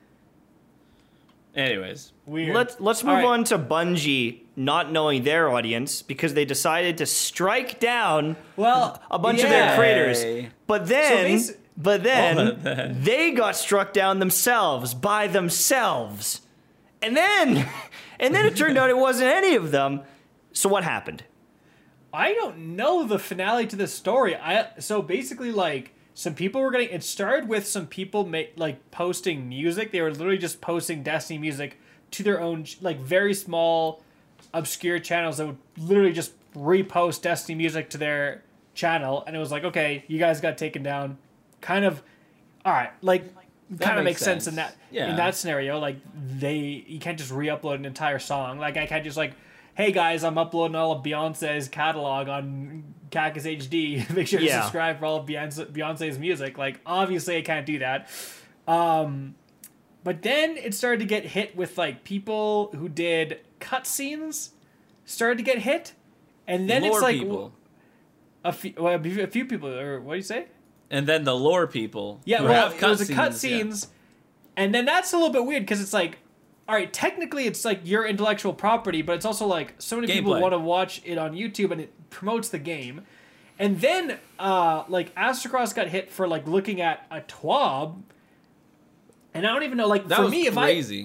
Anyways. Weird. Let's let's All move right. on to Bungie not knowing their audience because they decided to strike down Well, a bunch of yeah. their creators. Yay. But then basi- but then, Oh, then. they got struck down themselves by themselves. And then and then it turned out it wasn't any of them. So what happened? I don't know the finale to this story. I so basically like some people were getting. It started with some people ma- like posting music. They were literally just posting Destiny music to their own like very small, obscure channels that would literally just repost Destiny music to their channel, and it was like, okay, you guys got taken down. Kind of, all right, like kind of makes makes sense. sense. in that Yeah. in that scenario. Like they, you can't just re-upload an entire song. Like I can't just like. Hey guys, I'm uploading all of Beyonce's catalog on Cactus H D. Make sure to Yeah. subscribe for all of Beyonce, Beyonce's music. Like, obviously, I can't do that. Um, but then it started to get hit with like people who did cutscenes started to get hit, and then Lore it's like people. a few, well, a few people. Or what do you say? And then the lore people. Yeah, who well, have it was a cutscenes, yeah. cutscenes, and then that's a little bit weird because it's like, all right, technically it's like your intellectual property, but it's also like so many people Gameplay. want to watch it on YouTube and it promotes the game. And then, uh, like Astrocross got hit for like looking at a T W A B, and I don't even know. Like That for was me, if crazy. I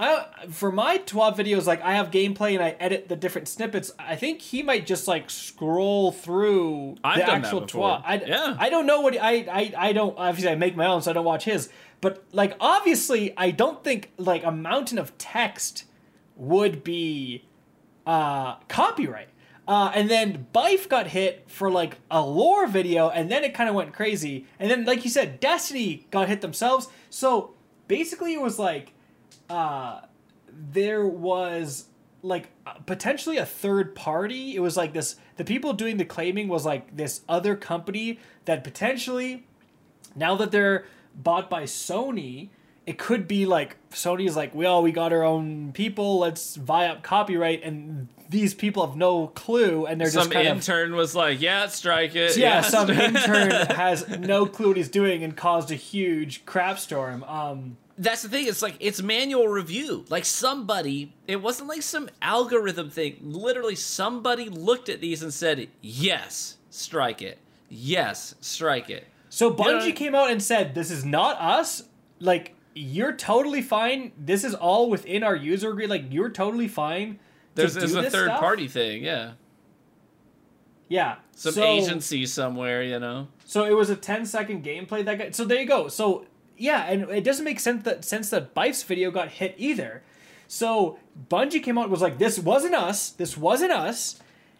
I for my T W A V videos, like I have gameplay and I edit the different snippets. I think he might just like scroll through I've the done that actual before. T W A V. I, Yeah. I don't know what I, I I don't obviously I make my own, so I don't watch his. But like obviously, I don't think like a mountain of text would be uh, copyright. Uh, and then Bife got hit for like a lore video, and then it kind of went crazy. And then, like you said, Destiny got hit themselves. So basically, it was like uh, there was like potentially a third party. It was like this. The people doing the claiming was like this other company that potentially, now that they're bought by Sony, it could be like Sony's like, well, we got our own people, let's vie up copyright, and these people have no clue, and they're Some just kind intern was like, yeah, strike it. of yeah, yeah some strike- intern has no clue what he's doing and caused a huge crap storm. Um, That's the thing. It's like it's manual review. Like somebody, it wasn't like some algorithm thing. Literally, somebody looked at these and said, "Yes, strike it. Yes, strike it." so Bungie Yeah. came out and said, "This is not us. Like, you're totally fine. This is all within our user agreement. Like, you're totally fine." to There's, do there's a this third stuff." party thing. Yeah, Yeah, some so, agency somewhere. You know. So it was a ten second gameplay that got. So there you go. So yeah, and it doesn't make sense that sense that Bife's video got hit either. So Bungie came out and was like, "This wasn't us. This wasn't us,"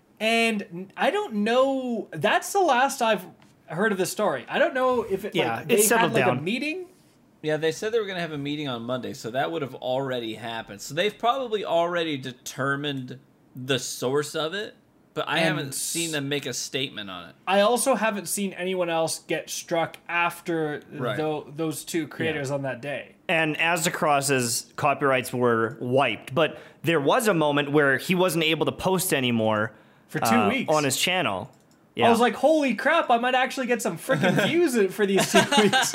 and I don't know. That's the last I've heard of the story. I don't know if it. Yeah, like, it they settled had like a down. meeting. Yeah, they said they were going to have a meeting on Monday, so that would have already happened. So they've probably already determined the source of it, but I And haven't seen them make a statement on it. I also haven't seen anyone else get struck after Right. tho- those two creators on that day. And Aztecross's copyrights were wiped, but there was a moment where he wasn't able to post anymore For two uh, weeks. on his channel. Yeah. I was like, "Holy crap! I might actually get some freaking views for these two weeks."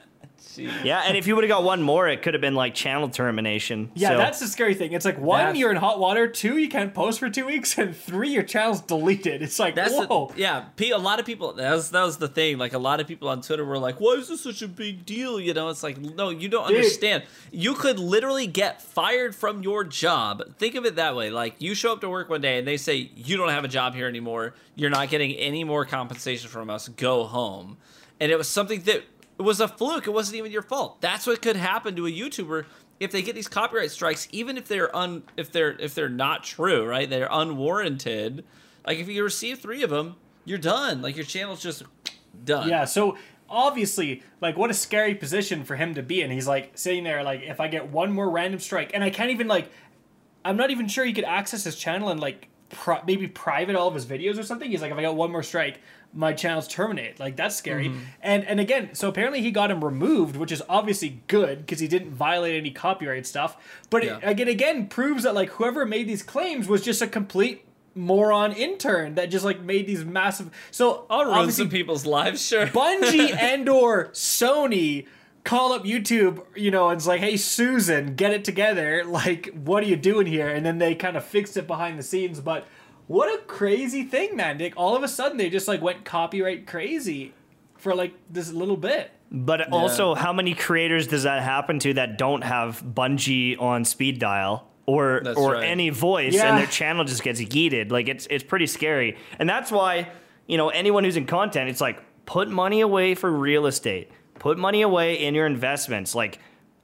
yeah, and if he would have got one more, it could have been like channel termination. Yeah, So- that's the scary thing. It's like, one, That's- you're in hot water. Two, you can't post for two weeks. And three, your channel's deleted. It's like, That's whoa. the, yeah. P- A lot of people. That was that was the thing. Like a lot of people on Twitter were like, "Why is this such a big deal?" You know, it's like, no, you don't Dude. understand. You could literally get fired from your job. Think of it that way. Like you show up to work one day and they say you don't have a job here anymore. You're not getting any more compensation from us. Go home. And it was something that it was a fluke. It wasn't even your fault. That's what could happen to a YouTuber if they get these copyright strikes, even if they're un if they're if they're not true, right? They're unwarranted. Like if you receive three of them, you're done. Like your channel's just done. Yeah, so obviously, like, what a scary position for him to be in. He's like sitting there, like, if I get one more random strike, and I can't even, like, I'm not even sure he could access his channel and, like, pri- maybe private all of his videos or something. He's like, if I got one more strike, my channel's terminated. Like, that's scary. Mm-hmm. And and again, so apparently he got him removed, which is obviously good because he didn't violate any copyright stuff. But Yeah. it, again, again proves that, like, whoever made these claims was just a complete moron intern that just, like, made these massive. So I'll ruin obviously some people's lives, sure. Bungie and or Sony call up YouTube, you know, and it's like, "Hey, Susan, get it together. Like, what are you doing here?" And then they kind of fixed it behind the scenes. But what a crazy thing, man. Like, all of a sudden, they just, like, went copyright crazy for, like, this little bit. But also, how many creators does that happen to that don't have Bungie on speed dial or That's or right. any voice, Yeah. and their channel just gets yeeted? Like it's it's pretty scary, and that's why you know anyone who's in content, it's like put money away for real estate, put money away in your investments. Like,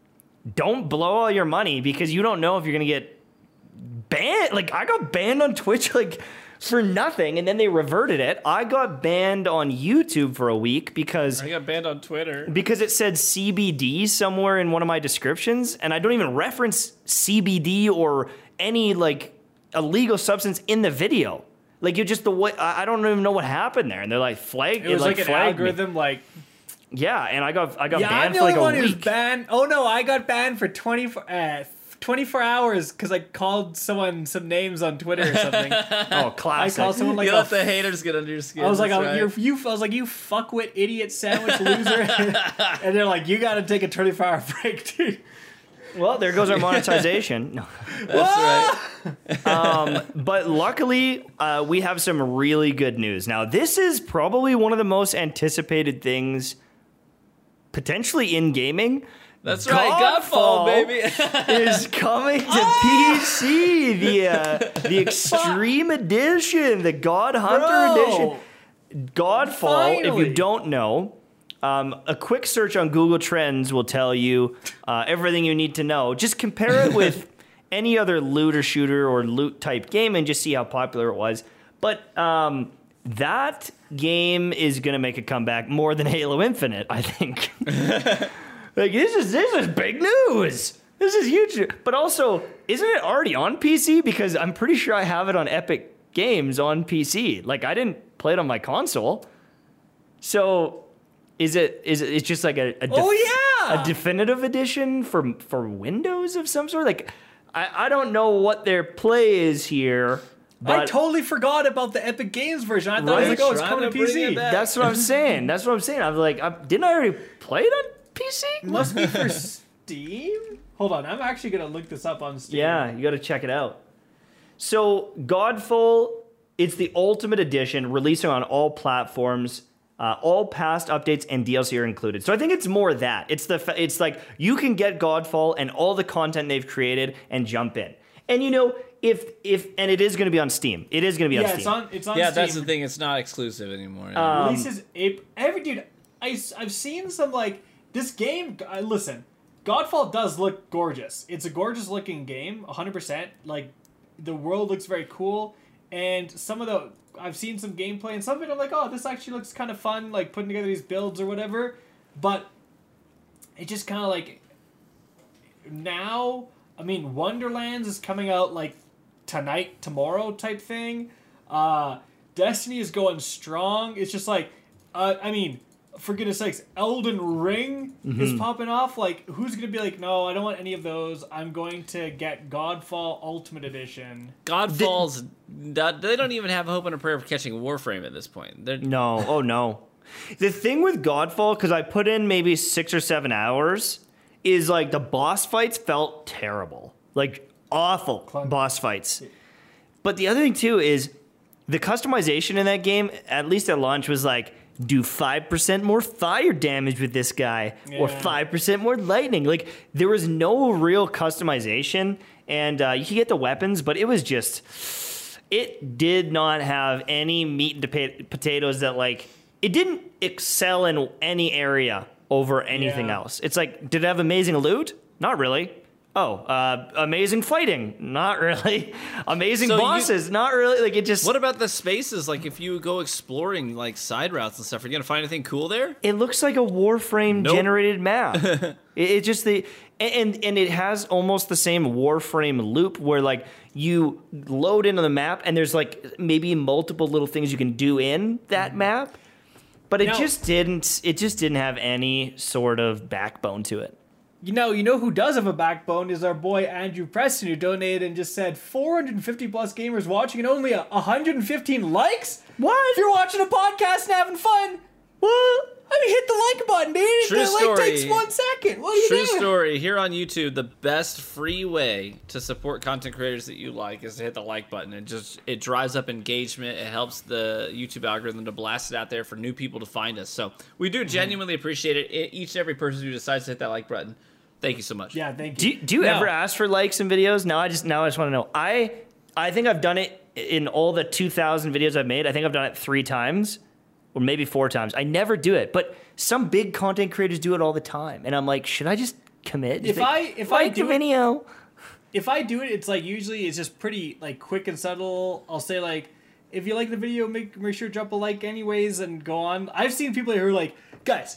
don't blow all your money because you don't know if you're gonna get banned. Like I got banned on Twitch, like. For nothing, and then they reverted it. I got banned on YouTube for a week because I got banned on Twitter. because it said C B D somewhere in one of my descriptions, and I don't even reference C B D or any like illegal substance in the video. Like you just the way I I don't even know what happened there, and they're like flag. It was like, an flagged me. algorithm, like, Yeah, and I got I got yeah, I'm banned the for like only a one who's week. banned. Oh, no, I got banned for twenty-four, uh, twenty-four hours because I called someone some names on Twitter or something. Oh, I classic. called someone like you a let the haters get under your skin. I was like, that's oh, right. you're, you. I was like, you fuckwit, idiot, sandwich loser, and they're like, you got to take a twenty-four hour break, dude. Well, there goes our monetization. No. That's right. Um, but luckily, uh, we have some really good news. Now, this is probably one of the most anticipated things potentially in gaming. That's right, Godfall, baby. is coming to P C. The uh, the Extreme Edition, the God Hunter Bro. Edition. Godfall, if Finally. you don't know, um, a quick search on Google Trends will tell you uh, everything you need to know. Just compare it with any other looter shooter or loot type game and just see how popular it was. But um, that game is going to make a comeback more than Halo Infinite, I think. Like, this is this is big news. This is huge. But also, isn't it already on P C? Because I'm pretty sure I have it on Epic Games on P C. Like, I didn't play it on my console. So, is it is it it's just like a, a def- Oh, yeah! a definitive edition for for Windows of some sort? Like, I, I don't know what their play is here. But I totally forgot about the Epic Games version. I thought Right? it was like, oh, it's Trying coming to to P bring C. it back. that's what I'm saying. That's what I'm saying. I'm like, I, didn't I already play it on P C? Must be for Steam? Hold on, I'm actually going to look this up on Steam. Yeah, you got to check it out. So, Godfall, it's the Ultimate Edition, releasing on all platforms. Uh, all past updates and D L C are included. So I think it's more that. It's the fa- it's like you can get Godfall and all the content they've created and jump in. And you know, if if and it is going to be on Steam. It is going to be on Yeah, Steam. it's on, it's on Yeah, Steam. that's the thing. It's not exclusive anymore. Um, Releases April. Every dude, I, I've seen some like this game. Uh, listen, Godfall does look gorgeous. It's a gorgeous looking game, one hundred percent. Like the world looks very cool, and some of the I've seen some gameplay and some of it I'm like, oh, this actually looks kind of fun, like putting together these builds or whatever. But it just kind of like now. I mean, Wonderlands is coming out like tonight, tomorrow type thing. Uh, Destiny is going strong. It's just like, uh, I mean, for goodness sakes, Elden Ring is popping off. Like, who's going to be like, no, I don't want any of those. I'm going to get Godfall Ultimate Edition. Godfall's not- they don't even have hope and a prayer for catching Warframe at this point. They're, No, oh no. The thing with Godfall, because I put in maybe six or seven hours, is like the boss fights felt terrible. Like awful Clunky. boss fights. But the other thing too is the customization in that game, at least at launch, was like, do five percent more fire damage with this guy, or Yeah. five percent more lightning. Like, there was no real customization, and uh, you could get the weapons, but it was just, it did not have any meat and pota- potatoes that, like, it didn't excel in any area over anything Yeah. else. It's like, did it have amazing loot? Not really. Oh, uh, amazing fighting? Not really. Amazing So you- bosses? Not really. Like, it just... what about the spaces? Like, if you go exploring like side routes and stuff, are you gonna find anything cool there? It looks like a Warframe Nope. generated map. it, it just the and and it has almost the same Warframe loop where like you load into the map and there's like maybe multiple little things you can do in that map, but it Now- just didn't. It just didn't have any sort of backbone to it. You know, you know who does have a backbone is our boy Andrew Preston, who donated and just said four hundred fifty plus gamers watching and only a one hundred fifteen likes. What? If you're watching a podcast and having fun, What? I mean, hit the like button, dude. True the like story. takes one second. What are you True doing? story. Here on YouTube, the best free way to support content creators that you like is to hit the like button. It just it drives up engagement. It helps the YouTube algorithm to blast it out there for new people to find us. So we do genuinely appreciate it. E- Each and every person who decides to hit that like button. Thank you so much. Yeah, thank Do you. you, do you Now- ever ask for likes in videos? Now I just now I just want to know. I I think I've done it in all the two thousand videos I've made. I think I've done it three times, or maybe four times. I never do it, but some big content creators do it all the time, and I'm like, should I just commit? If Just I- like, if I like do the it- video, If I do it, it's like usually it's just pretty like quick and subtle. I'll say like, if you like the video, make make sure to drop a like anyways and go on. I've seen people who are like, guys,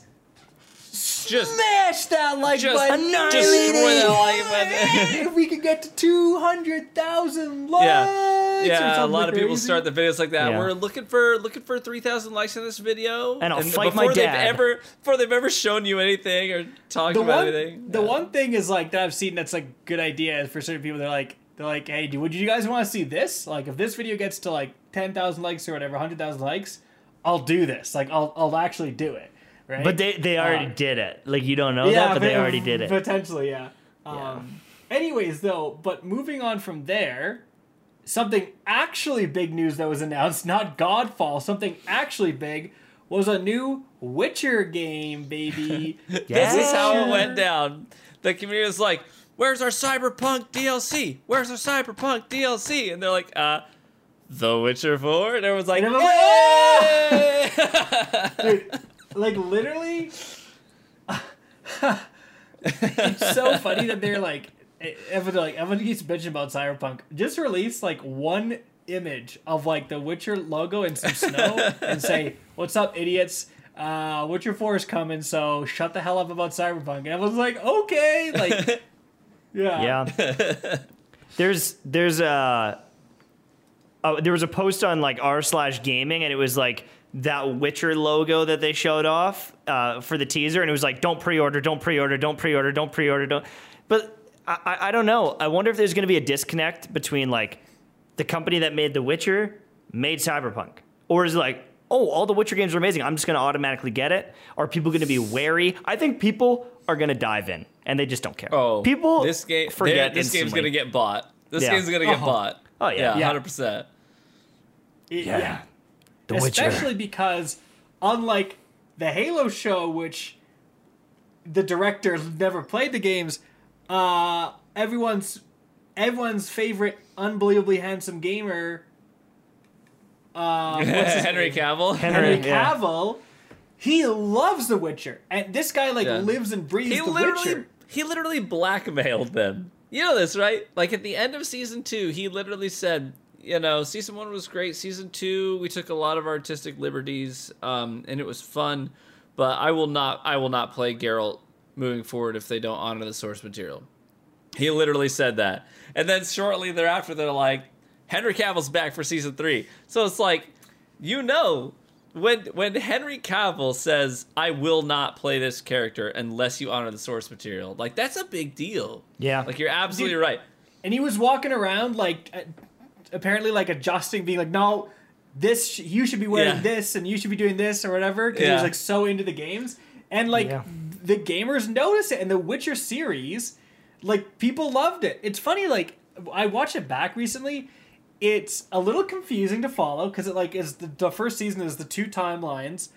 Just smash that like just button. destroy that like button. If we could get to two hundred thousand likes. Yeah, or yeah. A something lot of people crazy. start the videos like that. Yeah. We're looking for looking for three thousand likes in this video, And I'll fight before my they've dad. ever before they've ever shown you anything or talked The about one, anything. the Yeah. one thing is like that I've seen that's like good idea for certain people. They're like, they're like, hey, do would you guys want to see this? Like, if this video gets to like ten thousand likes or whatever, one hundred thousand likes, I'll do this. Like, I'll I'll actually do it. Right? but they they already Uh, did it. Like, you don't know that, but they pot- already did it. Potentially, yeah. Um, Anyways, though, but moving on from there, something actually big news that was announced, not Godfall, something actually big was a new Witcher game, baby. This is how it went down. The community was like, where's our Cyberpunk D L C? Where's our Cyberpunk D L C? And they're like, uh, The Witcher four? And everyone's like, And everyone's hey! like, Dude, like literally, it's so funny that they're like, everyone like everyone keeps bitching about Cyberpunk. Just release like one image of like the Witcher logo and some snow and say, "What's up, idiots? Uh, Witcher four is coming, so shut the hell up about Cyberpunk." And everyone's like, "Okay," like, yeah, Yeah. there's there's a uh, there was a post on like r slash gaming, and it was like that Witcher logo that they showed off uh, for the teaser, and it was like, "Don't pre-order, don't pre-order, don't pre-order, don't pre-order, don't." But I, I, I don't know. I wonder if there's going to be a disconnect between like the company that made The Witcher made Cyberpunk, or is it like, oh, all the Witcher games are amazing, I'm just going to automatically get it? Are people going to be wary? I think people are going to dive in, and they just don't care. Oh, people this game, forget this game's instantly. gonna get bought. This Yeah. game's gonna get Oh. bought. Oh, yeah. yeah, Yeah. hundred percent. yeah. yeah. The Witcher. Especially because, unlike the Halo show, which the director never played the games, uh, everyone's everyone's favorite unbelievably handsome gamer, uh, what's his Henry name? Cavill. Henry- Henry yeah. Cavill, he loves The Witcher, and this guy like Yeah. lives and breathes He The literally, Witcher. he literally blackmailed them. You know this, right? Like at the end of season two, he literally said, you know, season one was great. Season two, we took a lot of artistic liberties, um, and it was fun. But I will not, I will not play Geralt moving forward if they don't honor the source material. He literally said that, and then shortly thereafter, they're like, Henry Cavill's back for season three. So it's like, you know, when when Henry Cavill says, I will not play this character unless you honor the source material, like that's a big deal. Yeah. Like you're absolutely Dude. right. And he was walking around like, uh, apparently like adjusting, being like, no, this sh- you should be wearing Yeah. this, and you should be doing this or whatever, because he Yeah. was like so into the games, and like Yeah. the gamers notice it. And the Witcher series, like people loved it. It's funny, like I watched it back recently. It's a little confusing to follow because it like is the, the first season is the two timelines,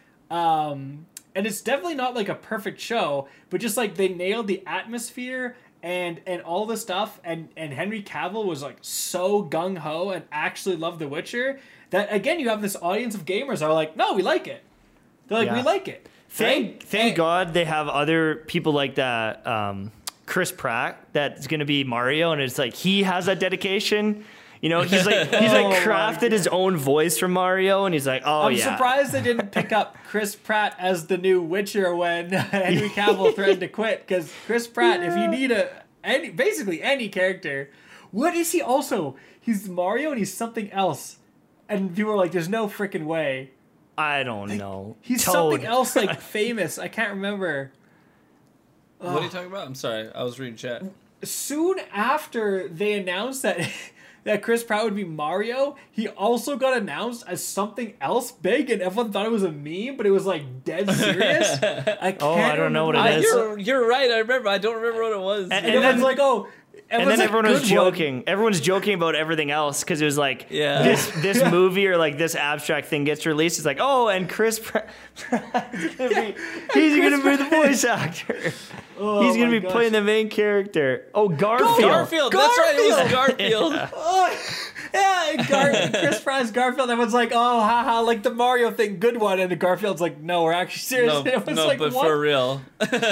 um, and it's definitely not like a perfect show, but just like they nailed the atmosphere and and all the stuff, and and Henry Cavill was like so gung ho and actually loved The Witcher that again you have this audience of gamers that are like, no, we like it. They're like, Yeah. we like it. Thank right? thank And- God they have other people like that. Um, Chris Pratt that's going to be Mario, and it's like he has that dedication. You know, he's like he's Oh like my crafted his own voice for Mario, and he's like, oh I'm yeah. surprised they didn't pick up Chris Pratt as the new Witcher when Henry Cavill threatened to quit. Because Chris Pratt, if you need a any basically any character, what is he also? He's Mario and he's something else, and people are like, "There's no freaking way." I don't know. He's Toad. something else like famous. I can't remember. What are you talking about? I'm sorry, I was reading chat. Soon after they announced that that Chris Pratt would be Mario, he also got announced as something else big, and everyone thought it was a meme, but it was like dead serious. I can't Oh, I don't know what it remember- I, is. you're you're right. I remember. I don't remember what it was. And- And, and everyone's then- like, oh, And everyone's then like, everyone was "Good one." joking. Everyone's joking about everything else because it was like Yeah. this this movie or like this abstract thing gets released. It's like, oh, and Chris Pratt, Pratt's gonna be, he's going to be the voice actor. Oh he's going my to be gosh. playing the main character. Oh, Garfield. Garfield. That's right. It was Garfield. Oh, yeah, and Gar- Chris Pratt's Garfield. Everyone's like, oh, haha, like the Mario thing, good one. And Garfield's like, no, we're actually serious. No, And everyone's no, like, but what? for real.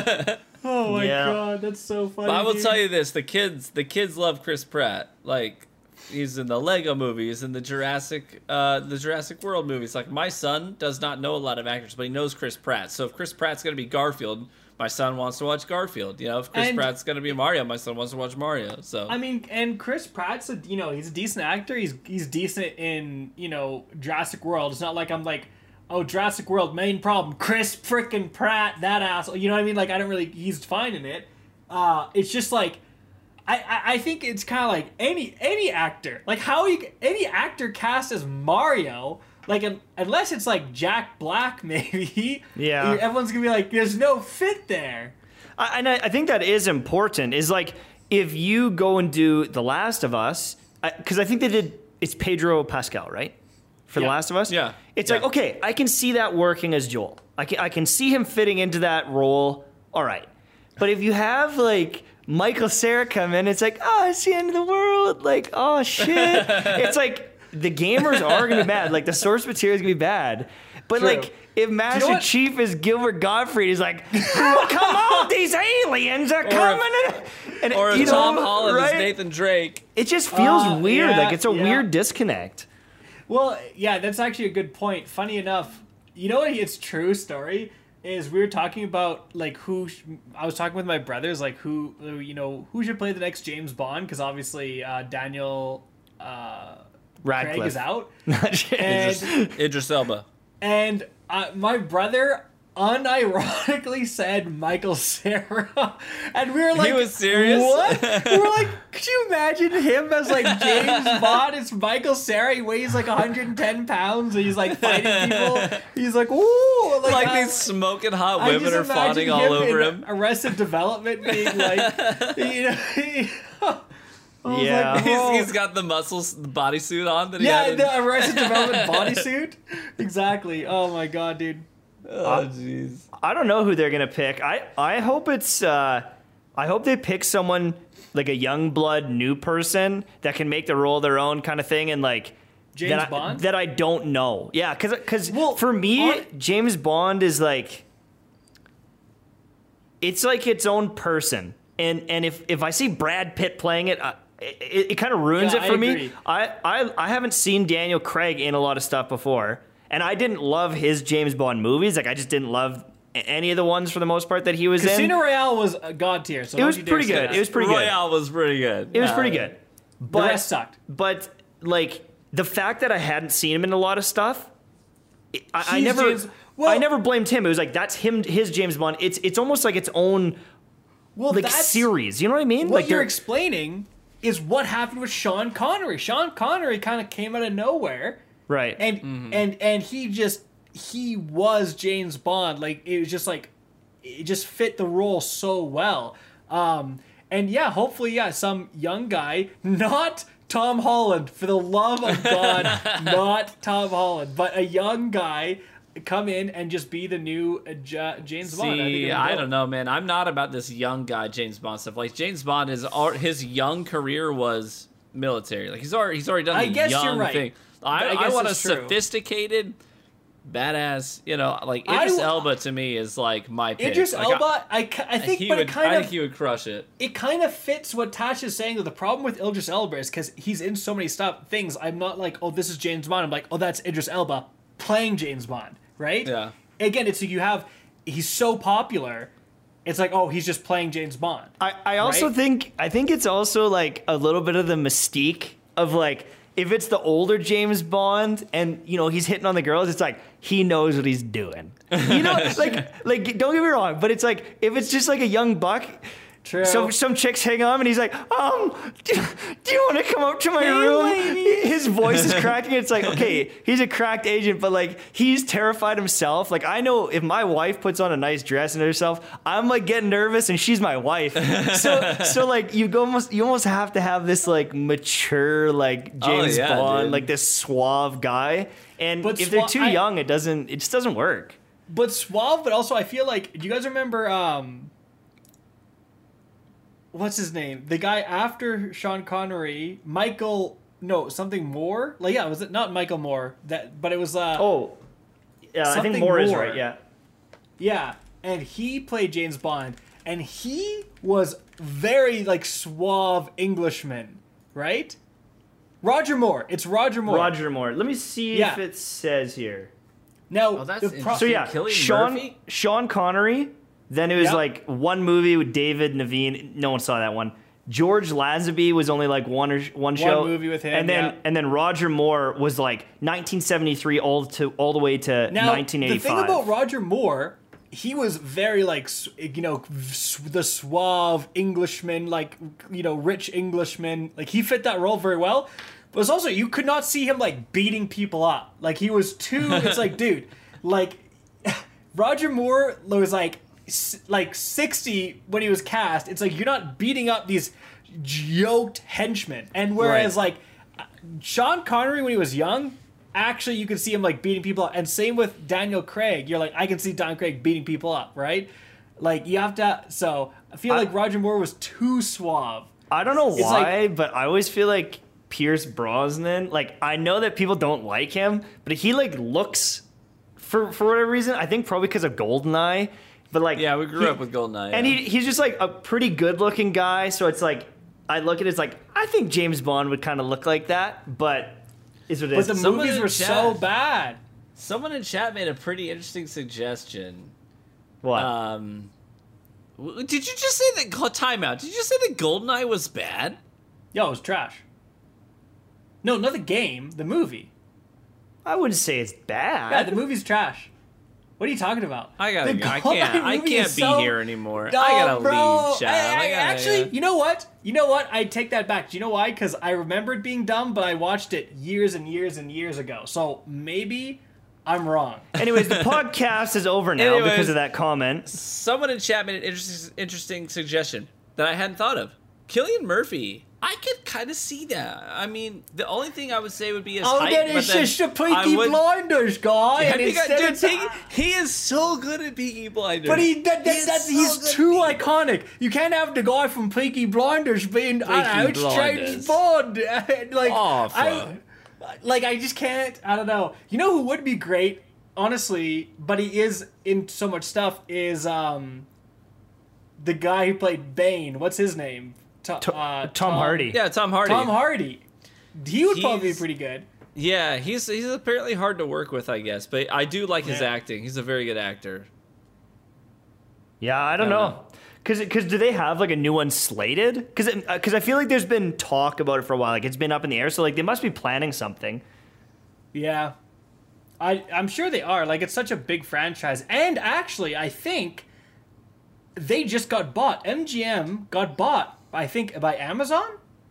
Oh my Yeah. god, that's so funny. But I will dude. tell you this: the kids, the kids love Chris Pratt. Like he's in the Lego movies and the Jurassic, uh, the Jurassic World movies. Like my son does not know a lot of actors, but he knows Chris Pratt. So if Chris Pratt's gonna be Garfield, my son wants to watch Garfield. You know, if Chris And- Pratt's gonna be Mario, my son wants to watch Mario. So I mean, and Chris Pratt's a, you know, he's a decent actor. He's he's decent in, you know, Jurassic World. It's not like I'm like, oh, Jurassic World, main problem, Chris frickin' Pratt, that asshole. You know what I mean? Like, I don't really, he's fine in it. Uh, it's just like, I, I, I think it's kind of like any any actor. Like, how you, any actor cast as Mario, like, un, unless it's like Jack Black, maybe. Yeah. Everyone's gonna be like, there's no fit there. I, and I, I think that is important. Is like if you go and do The Last of Us, because I, 'cause I think they did. It's Pedro Pascal, right? for The Yeah. Last of Us. Yeah. It's Yeah. like, okay, I can see that working as Joel. I can, I can see him fitting into that role. All right. But if you have, like, Michael Cera come in, it's like, oh, it's the end of the world. Like, oh, shit. It's like, the gamers are going to be bad. Like, the source material is going to be bad. But, True. like, if Master what? Chief is Gilbert Gottfried, he's like, oh, come on, these aliens are coming. And, Or you if Tom know, Holland right? is Nathan Drake. It just feels Uh, weird. yeah, like, it's a yeah. weird disconnect. Well, yeah, that's actually a good point. Funny enough, you know what? It's true story is we were talking about like who sh- I was talking with my brothers, like who you know who should play the next James Bond because obviously uh, Daniel uh, Craig Radcliffe. is out, And, and Idris Elba. and uh, my brother unironically said Michael Cera, and we were like, was serious? What? We were like, could you imagine him as like James Bond? It's Michael Cera. He weighs like one hundred ten pounds, and he's like fighting people. He's like, ooh, like, Like uh, these smoking hot I women just are imagine fawning all him over in him. Arrested Development being like, you know. I was Yeah. like, whoa. He's, he's got the muscles, the bodysuit on that he Yeah, had. in- the Arrested Development bodysuit. Exactly. Oh my god, dude. oh, jeez. I don't know who they're gonna pick. I I hope it's uh, I hope they pick someone like a young blood new person that can make the role their own kind of thing and like James that I, Bond? that I don't know. Yeah, because because Well, for me on- James Bond is like it's like its own person. And and if if I see Brad Pitt playing it. I, it, it kind of ruins Yeah, it for I me. agree. I, I I haven't seen Daniel Craig in a lot of stuff before, and I didn't love his James Bond movies. Like I just didn't love a- any of the ones for the most part that he was in. Casino Royale was a god tier. So It don't was you dare pretty say good. that. It was pretty good. Royale was pretty good. It was Yeah. pretty good. The But rest sucked. but like the fact that I hadn't seen him in a lot of stuff, I, I He's never James- well- I never blamed him. It was like that's him his James Bond. It's it's almost like its own Well, like that's, series. You know what I mean? What like you're they're explaining is what happened with Sean Connery. Sean Connery kind of came out of nowhere, right. and Mm-hmm. and and he just he was James Bond. Like it was just like it just fit the role so well. Um, and yeah, hopefully, yeah, some young guy, not Tom Holland, for the love of God, not Tom Holland, but a young guy come in and just be the new uh, J- James Bond. I, think See, it'll I go. don't know, man. I'm not about this young guy James Bond stuff. Like James Bond is al- his young career was military. Like he's already he's already done I the guess you're young right. thing. I, I I, guess want a it's true. sophisticated, badass. You know, like I Idris w- Elba to me is like my pick. Idris Like, Elba, I, ki- I I, think, he but would. it kind I of think he would crush it. it kind of fits what Tasha's saying. Though the problem with Idris Elba is because he's in so many stuff things. I'm not like, oh, this is James Bond. I'm like, oh, that's Idris Elba playing James Bond, right? Yeah. Again, it's you have he's so popular. It's like, oh, he's just playing James Bond. I, I also Right? think I think it's also like a little bit of the mystique of like if it's the older James Bond and you know he's hitting on the girls, it's like he knows what he's doing. You know, like like don't get me wrong, but it's like if it's just like a young buck. True. So some chicks hang on and he's like, um, do, do you want to come up to my Hey, room? lady. His voice is cracking. It's like, okay, he's a cracked agent, but like he's terrified himself. Like I know if my wife puts on a nice dress and herself, I'm like getting nervous and she's my wife. So so like you go almost you almost have to have this like mature like James Oh, yeah, Bond, dude. like this suave guy. And But if they're swa- too I- young, it doesn't it just doesn't work. But suave, but also I feel like, do you guys remember um what's his name? The guy after Sean Connery, Michael no, something Moore? Like yeah, was it not Michael Moore? That but it was uh Oh, yeah, I think Something Moore is more. right. Yeah. yeah, and he played James Bond and he was very like suave Englishman, right? Roger Moore. It's Roger Moore. Roger Moore. Let me see Yeah. if it says here. Now, Oh, that's the pro- interesting. So yeah, Cillian Sean Murphy? Sean Connery. Then it was Yep. like one movie with David Naveen. No one saw that one. George Lazenby was only like one or one show. movie with him, and then yeah. and then Roger Moore was like nineteen seventy-three all to all the way to Now, nineteen eighty-five. the thing about Roger Moore, he was very like s- you know s- the suave Englishman, like you know rich Englishman. Like he fit that role very well. But it's also you could not see him like beating people up. Like he was too. It's like dude, like Roger Moore was like s- like sixty when he was cast. It's like you're not beating up these yoked henchmen. And whereas Right. like Sean Connery when he was young. actually you can see him like beating people up. And same with Daniel Craig. You're like, I can see Daniel Craig beating people up, right? Like you have to. So I feel I, like Roger Moore was too suave. I don't know It's why, like- but I always feel like Pierce Brosnan. Like I know that people don't like him, but he like looks for for whatever reason. I think probably because of Goldeneye. But like, Yeah, we grew he- up with Goldeneye. and yeah. he he's just like a pretty good looking guy. So it's like I look at it as like I think James Bond would kind of look like that, but is what it But is. the Someone movies in were chat- so bad. Someone in chat made a pretty interesting suggestion. what? Um, w- did you just say that? Timeout. Did you just say that Goldeneye was bad? Yo, it was trash. No, not the game. The movie. I wouldn't say it's bad. Yeah, the movie's trash. What are you talking about? I gotta The go. I Goldeneye can't. I movie can't is be so- here anymore. No, I gotta bro. leave, chat. I, I, I gotta, actually, yeah. you know what? You know what? I take that back. Do you know why? Because I remembered being dumb, but I watched it years and years and years ago. So maybe I'm wrong. Anyways, the podcast is over now Anyways. because of that comment. Someone in chat made an interesting, interesting suggestion that I hadn't thought of. Cillian Murphy. I could kind of see that. I mean, the only thing I would say would be his Oh, height. then but it's then just a I Peaky would- Blinders guy. Have and you got- instead dude, it's- Peaky- he is so good at Peaky Blinders. But he, that, that, He is that's, so he's good at too Peaky- iconic. You can't have the guy from Peaky Blinders being, I don't know, Peaky it's James Blinders. Bond. like, Aw, I, like, I just can't, I don't know. You know who would be great, honestly, but he is in so much stuff, is um the guy who played Bane. What's his name? To, To- uh, Tom Hardy. Yeah, Tom Hardy. Tom Hardy. He would probably be He's- pretty good. Yeah, he's he's apparently hard to work with, I guess. But I do like his Yeah. acting. He's a very good actor. Yeah, I don't I don't know. Cause, cause do they have like a new one slated? Cause, it, uh, cause I feel like there's been talk about it for a while. Like it's been up in the air. So like they must be planning something. Yeah. I, I'm sure they are. Like, it's such a big franchise. And actually, I think they just got bought. M G M got bought, I think, by Amazon?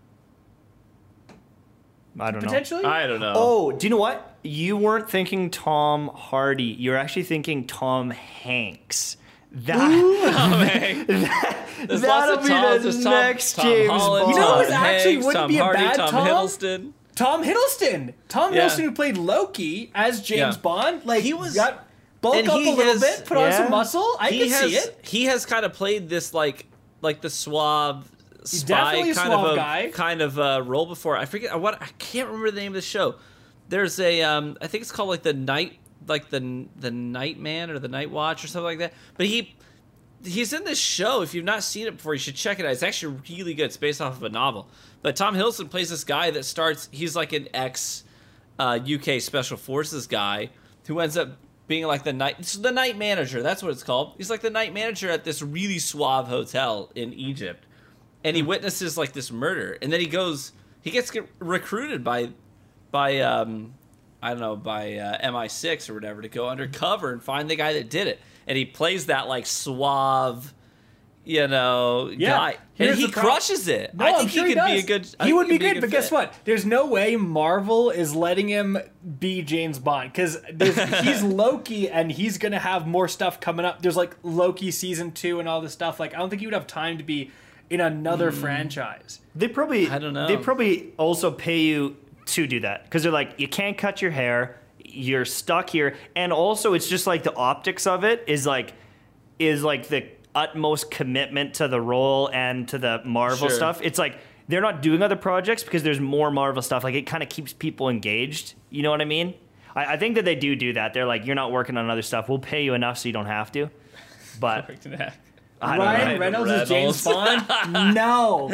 I don't know. Potentially? I don't know. Oh, do you know what? You weren't thinking Tom Hardy. You're actually thinking Tom Hanks. That Oh, man. There's lots that'll of be Toms. the There's Tom, next Tom James Holland, Bond. You know Tom who's actually Hanks, wouldn't Tom be a Hardy, bad Tom, Tom? Hiddleston. Tom Hiddleston. Tom Yeah. Hiddleston, who played Loki as James Yeah. Bond. Like, He was- got bulk and up a he little has- bit, put on yeah. some muscle. I he can has see it. he has kind of played this like like the suave spy definitely a kind suave of a, guy. kind of uh, role before. I forget what I can't remember the name of the show. There's a um I think it's called like the night like the the Night Man or the Night Watch or something like that. But he he's in this show. If you've not seen it before, you should check it out. It's actually really good. It's based off of a novel. But Tom Hiddleston plays this guy that starts. He's like an ex uh, U K Special Forces guy who ends up being like the night it's the night manager. That's what it's called. He's like the night manager at this really suave hotel in Egypt, and he witnesses like this murder, and then he goes. He gets get recruited by by um, I don't know by uh, M I six or whatever to go undercover and find the guy that did it. And he plays that like suave, you know, Yeah. guy, and Here's he the problem. crushes it. No, I I'm think sure he could be does. a good. I He think would be he'd good, a but guess fit. what? There's no way Marvel is letting him be James Bond because he's Loki and he's gonna have more stuff coming up. There's like Loki season two and all this stuff. Like I don't think he would have time to be in another franchise. They probably I don't know. They probably also pay you to do that because they're like, you can't cut your hair, you're stuck here, and also it's just like the optics of it is like is like the utmost commitment to the role and to the Marvel Sure. stuff. It's like they're not doing other projects because there's more Marvel stuff. Like it kind of keeps people engaged. You know what I mean? I, I think that they do do that. They're like, you're not working on other stuff. We'll pay you enough so you don't have to. But I don't Ryan know. Reynolds Reynolds. is James Bond? No,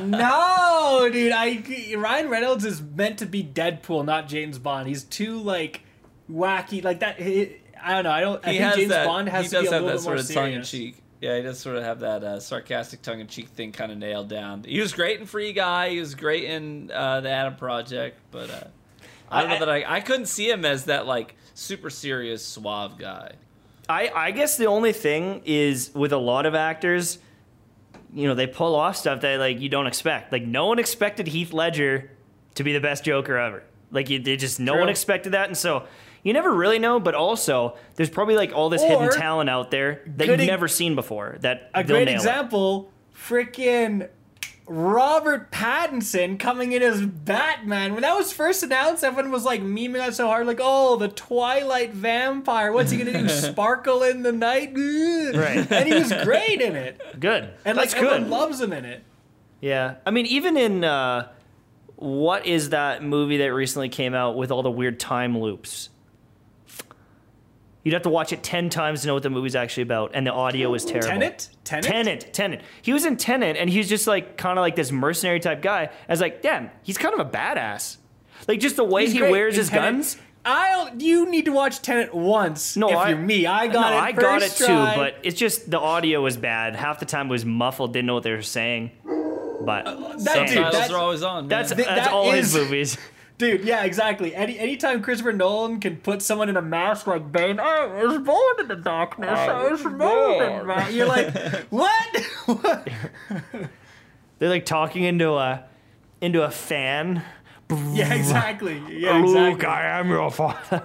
no, dude. I Ryan Reynolds is meant to be Deadpool, not James Bond. He's too like wacky, like that. He, I don't know. I don't. I He think has James that. Bond has he to be does a have little that bit more sort of tongue in serious. cheek. Yeah, he does sort of have that uh, sarcastic tongue in cheek thing kind of nailed down. He was great in Free Guy. He was great in uh, the Adam Project, but uh, I don't know I- that I I couldn't see him as that like super serious suave guy. I, I guess the only thing is with a lot of actors, you know, they pull off stuff that like you don't expect. Like no one expected Heath Ledger to be the best Joker ever. Like you, they just no True. one expected that, and so you never really know. But also, there's probably like all this Or- hidden talent out there that good you've e- never seen before. That A they'll great nail it. example, freaking Robert Pattinson coming in as Batman. When that was first announced, everyone was like memeing that so hard, like, oh, the Twilight vampire. What's he gonna do? Sparkle in the night? Right. And he was great in it. Good. And That's like everyone good. loves him in it. Yeah. I mean, even in uh, what is that movie that recently came out with all the weird time loops? You'd have to watch it ten times to know what the movie's actually about, and the audio is terrible. Tenet? Tenet? Tenet, Tenet. He was in Tenet, and he was just like kind of like this mercenary type guy. I was like, damn, he's kind of a badass. Like just the way He's he great wears in his Tenet. guns. I'll. You need to watch Tenet once. No, if I, you're me, I got no, it. I got it first too, try. but it's just the audio was bad. Half the time it was muffled, didn't know what they were saying. But that dude, Subtitles that's- are always on. that's man. Th- that's that all is- his movies. Dude, yeah, exactly. Any anytime Christopher Nolan can put someone in a mask like Bane, I was born in the darkness. I was born in the... You're like, what? What? They're like talking into a into a fan. Yeah, exactly. Yeah, Luke, exactly. I am your father.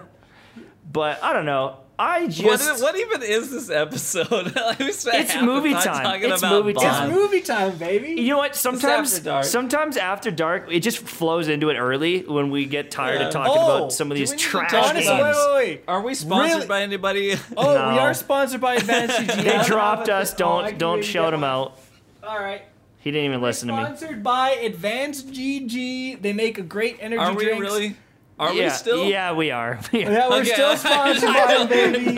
But I don't know. I just What, is, what even is this episode? Like, we spent It's half the movie time time. talking It's about movie Bond. time. It's movie time, baby. You know what? Sometimes, After Dark. sometimes after dark, it just flows into it early when we get tired Yeah. of talking Oh, about some of do these we need to trash talk Honestly, games. wait, wait, wait. Are we sponsored Really? by anybody? Oh, No. we are sponsored by Advanced C G. I They don't dropped have a- us. oh, Don't I can don't really shout get him one. out. All right. He didn't even listen to me. Sponsored by Advanced G G. They make a great energy Are we drinks. really? Are yeah, we still? Yeah, we are. Yeah, we're Okay. still sponsored by them, baby.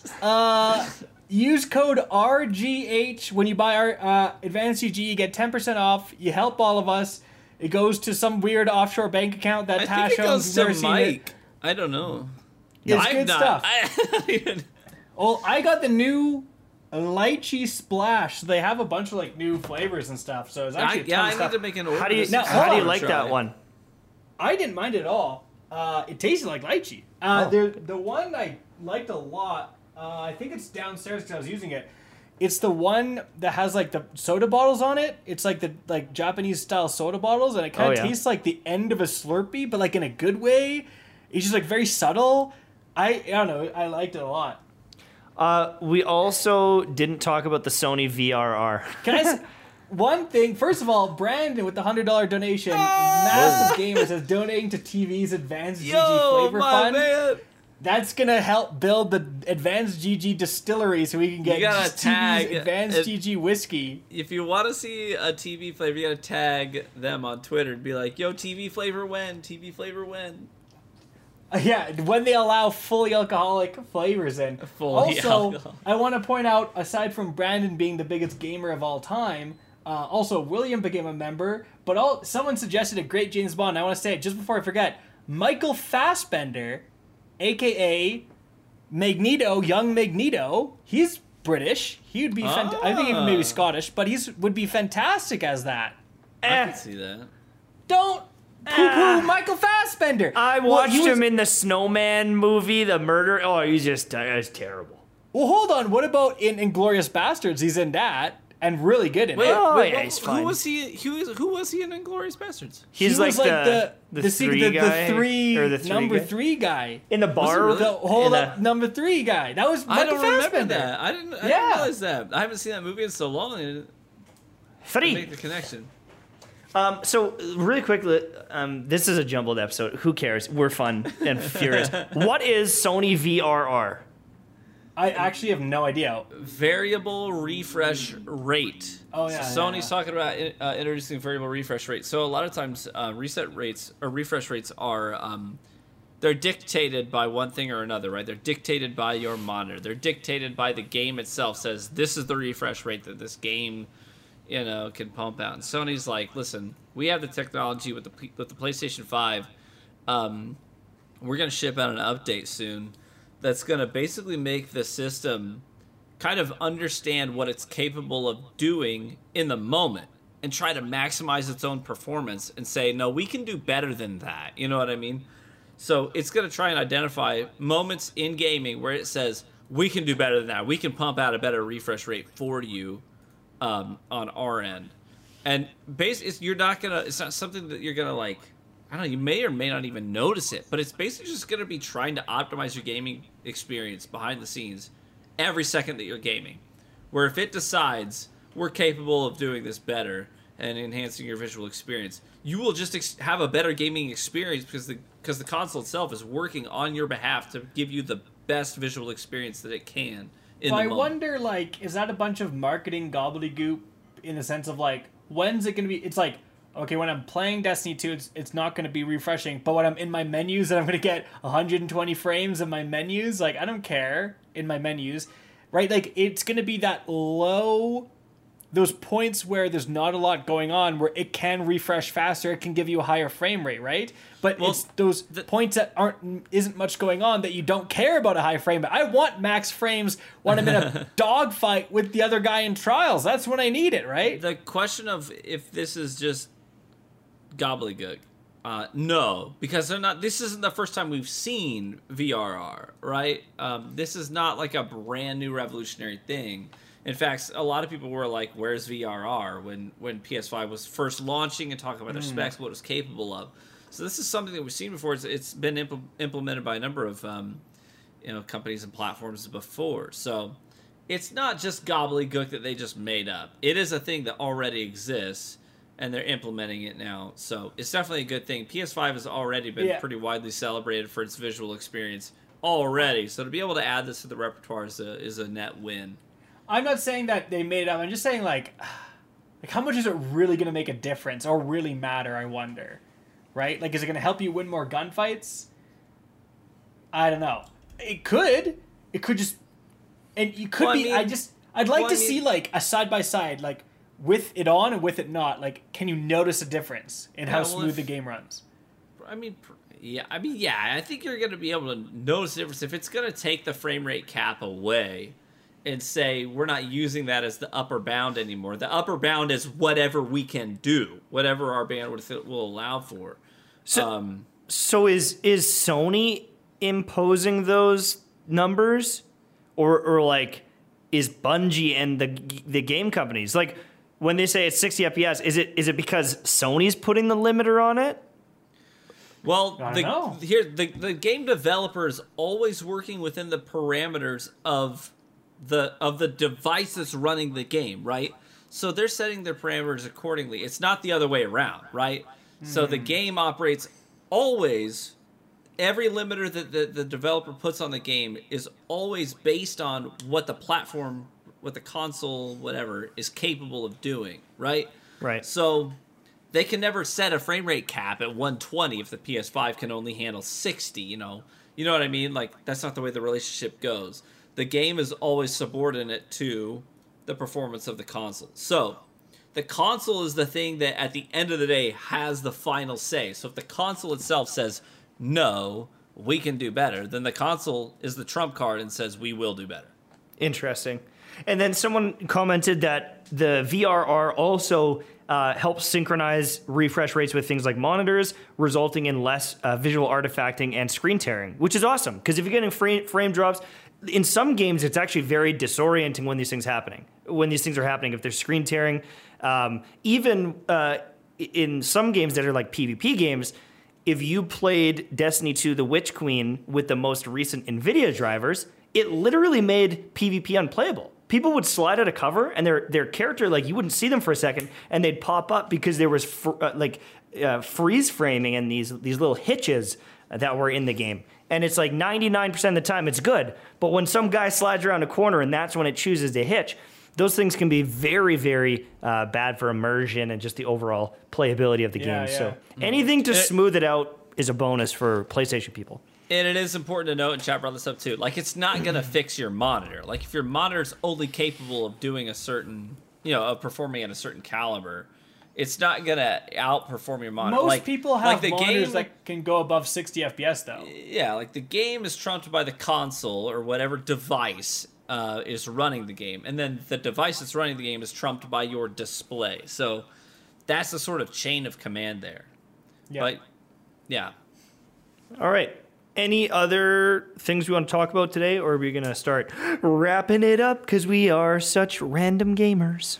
Uh, use code R G H when you buy our uh, Advanced G G. You get ten percent off. You help all of us. It goes to some weird offshore bank account that I Tash think it owns. goes Never to seen Mike. I don't know. It's I'm good not- stuff. I don't even- Well, I got the new lychee splash. So they have a bunch of like new flavors and stuff. So it's I, actually a yeah, ton I of need stuff. to make an order. How do you this Now, week. how do you hold like Try that it. one? I didn't mind it at all. Uh, it tasted like lychee. Uh, Oh. there- The one I liked a lot, uh, I think it's downstairs because I was using it. It's the one that has like the soda bottles on it. It's like the like Japanese style soda bottles, and it kind Oh, of yeah. tastes like the end of a Slurpee, but like in a good way. It's just like very subtle. I, I don't know. I liked it a lot. Uh, we also didn't talk about the Sony V R R. Can I? s- One thing, first of all, Brandon with the hundred dollar donation, Ah! massive gamers, is donating to T V's Advanced G G Yo, Flavor my Fund. man. That's gonna help build the Advanced G G distillery, so we can get You gotta just tag T V's Advanced it- G G whiskey. If you want to see a T V flavor, you gotta tag them on Twitter and be like, "Yo, T V flavor when? T V flavor when?" Uh, yeah, when they allow fully alcoholic flavors in. Fully also, alcohol. I want to point out, aside from Brandon being the biggest gamer of all time, uh, also William became a member. But all someone suggested a great James Bond. I want to say it just before I forget. Michael Fassbender, aka Magneto, young Magneto. He's British. He would be. Fant- I think even maybe Ah. Scottish, but he's would be fantastic as that. I Eh, can see that. Don't poo poo Ah. Michael Fassbender. I Well, watched he was- him in the Snowman movie, the murder. Oh, he's just uh, it's terrible. Well, hold on. What about in Inglorious Bastards? He's in that and really good in Wait, it. Oh, wait, yeah, who- he's who fine. was he? Who is? Who was he in Inglourious Bastards? He's he like, was like the the the, se- three the, guy the three, or the three number guy? three guy. in the bar. really? The hold in up a- number three guy. That was I Michael don't remember Fassbender. that. I didn't. I Yeah. didn't realize that. I haven't seen that movie in so long. I didn't Three. make the connection. Um, so really quickly, um, this is a jumbled episode. Who cares? We're fun and furious. What is Sony V R R? I actually have no idea. Variable refresh rate. Oh, yeah, So yeah, Sony's yeah. talking about uh, introducing variable refresh rate. So a lot of times, uh, reset rates or refresh rates are um, they're dictated by one thing or another, right? They're dictated by your monitor. They're dictated by the game itself. Says this is the refresh rate that this game, you know, can pump out. And Sony's like, listen, we have the technology with the P- with the PlayStation five. Um, we're gonna ship out an update soon that's gonna basically make the system kind of understand what it's capable of doing in the moment and try to maximize its own performance and say, no, we can do better than that. You know what I mean? So it's going to try and identify moments in gaming where it says, we can do better than that. We can pump out a better refresh rate for you um, on our end. And basically, you're not going to, it's not something that you're going to like, I don't know, you may or may not even notice it, but it's basically just going to be trying to optimize your gaming experience behind the scenes every second that you're gaming. Where if it decides we're capable of doing this better, and enhancing your visual experience. You will just ex- have a better gaming experience because the because the console itself is working on your behalf to give you the best visual experience that it can. In So the I moment. wonder, like, is that a bunch of marketing gobbledygook in the sense of, like, when's it going to be? It's like, okay, when I'm playing Destiny two, it's, it's not going to be refreshing. But when I'm in my menus and I'm going to get one hundred twenty frames in my menus, like, I don't care in my menus, right? Like, it's going to be that low, those points where there's not a lot going on, where it can refresh faster, it can give you a higher frame rate, right? But Well, it's those the- points that aren't isn't much going on that you don't care about a high frame. But I want max frames when I'm in a dogfight with the other guy in Trials. That's when I need it, right? The question of if this is just gobbledygook, uh, no, because they're not. This isn't the first time we've seen V R R, right? Um, this is not like a brand new revolutionary thing. In fact, a lot of people were like, "Where's V R R?" when when P S five was first launching and talking about their specs, what it was capable of. So this is something that we've seen before. It's, it's been impl- implemented by a number of um, you know companies and platforms before. So it's not just gobbledygook that they just made up. It is a thing that already exists, and they're implementing it now. So it's definitely a good thing. P S five has already been Yeah. pretty widely celebrated for its visual experience already. So to be able to add this to the repertoire is a, is a net win. I'm not saying that they made it up. I'm just saying, like, like how much is it really going to make a difference or really matter? I wonder, right? Like, is it going to help you win more gunfights? I don't know. It could. It could just, and you could Well, I be. I mean- just. I'd like well, to I mean- see like a side by side, like with it on and with it not. Like, can you notice a difference in how Yeah, well, smooth if- the game runs? I mean, pr- yeah, I mean, yeah. I think you're going to be able to notice the difference if it's going to take the frame rate cap away and say we're not using that as the upper bound anymore. The upper bound is whatever we can do, whatever our bandwidth will allow for. So, um, so is is Sony imposing those numbers, or or like is Bungie and the the game companies, like when they say it's sixty F P S, is it is it because Sony's putting the limiter on it? Well, I the, don't know. here the the game developer is always working within the parameters of the of the device that's running the game, right? So they're setting their parameters accordingly. It's not the other way around, right? So the game operates always. Every limiter that the, the developer puts on the game is always based on what the platform, what the console, whatever, is capable of doing, right? Right. So they can never set a frame rate cap at one twenty if the P S five can only handle sixty, you know. You know what I mean? Like, that's not the way the relationship goes. The game is always subordinate to the performance of the console. So the console is the thing that at the end of the day has the final say. So if the console itself says, no, we can do better, then the console is the trump card and says we will do better. Interesting. And then someone commented that the V R R also uh, helps synchronize refresh rates with things like monitors, resulting in less uh, visual artifacting and screen tearing, which is awesome. Because if you're getting frame, frame drops, in some games it's actually very disorienting when these things happening. When these things are happening, if there's screen tearing, um, even uh, in some games that are like PvP games, if you played Destiny two The Witch Queen with the most recent NVIDIA drivers, it literally made PvP unplayable. People would slide out of cover, and their their character, like, you wouldn't see them for a second, and they'd pop up because there was fr- uh, like uh, freeze framing and these these little hitches that were in the game. And it's like ninety-nine percent of the time it's good, but when some guy slides around a corner and that's when it chooses to hitch, those things can be very, very uh, bad for immersion and just the overall playability of the Yeah, game. yeah. So anything to It- smooth it out is a bonus for PlayStation people. And it is important to note, and chat brought this up too, like, it's not going to fix your monitor. Like, if your monitor's only capable of doing a certain, you know, of performing at a certain caliber, it's not going to outperform your monitor. Most like, people have like the monitors game, that can go above sixty F P S though. yeah, like the game is trumped by the console or whatever device uh, is running the game, and then the device that's running the game is trumped by your display. So that's the sort of chain of command there. Yeah. But yeah, All right. Any other things we want to talk about today, or are we going to start wrapping it up because we are such random gamers?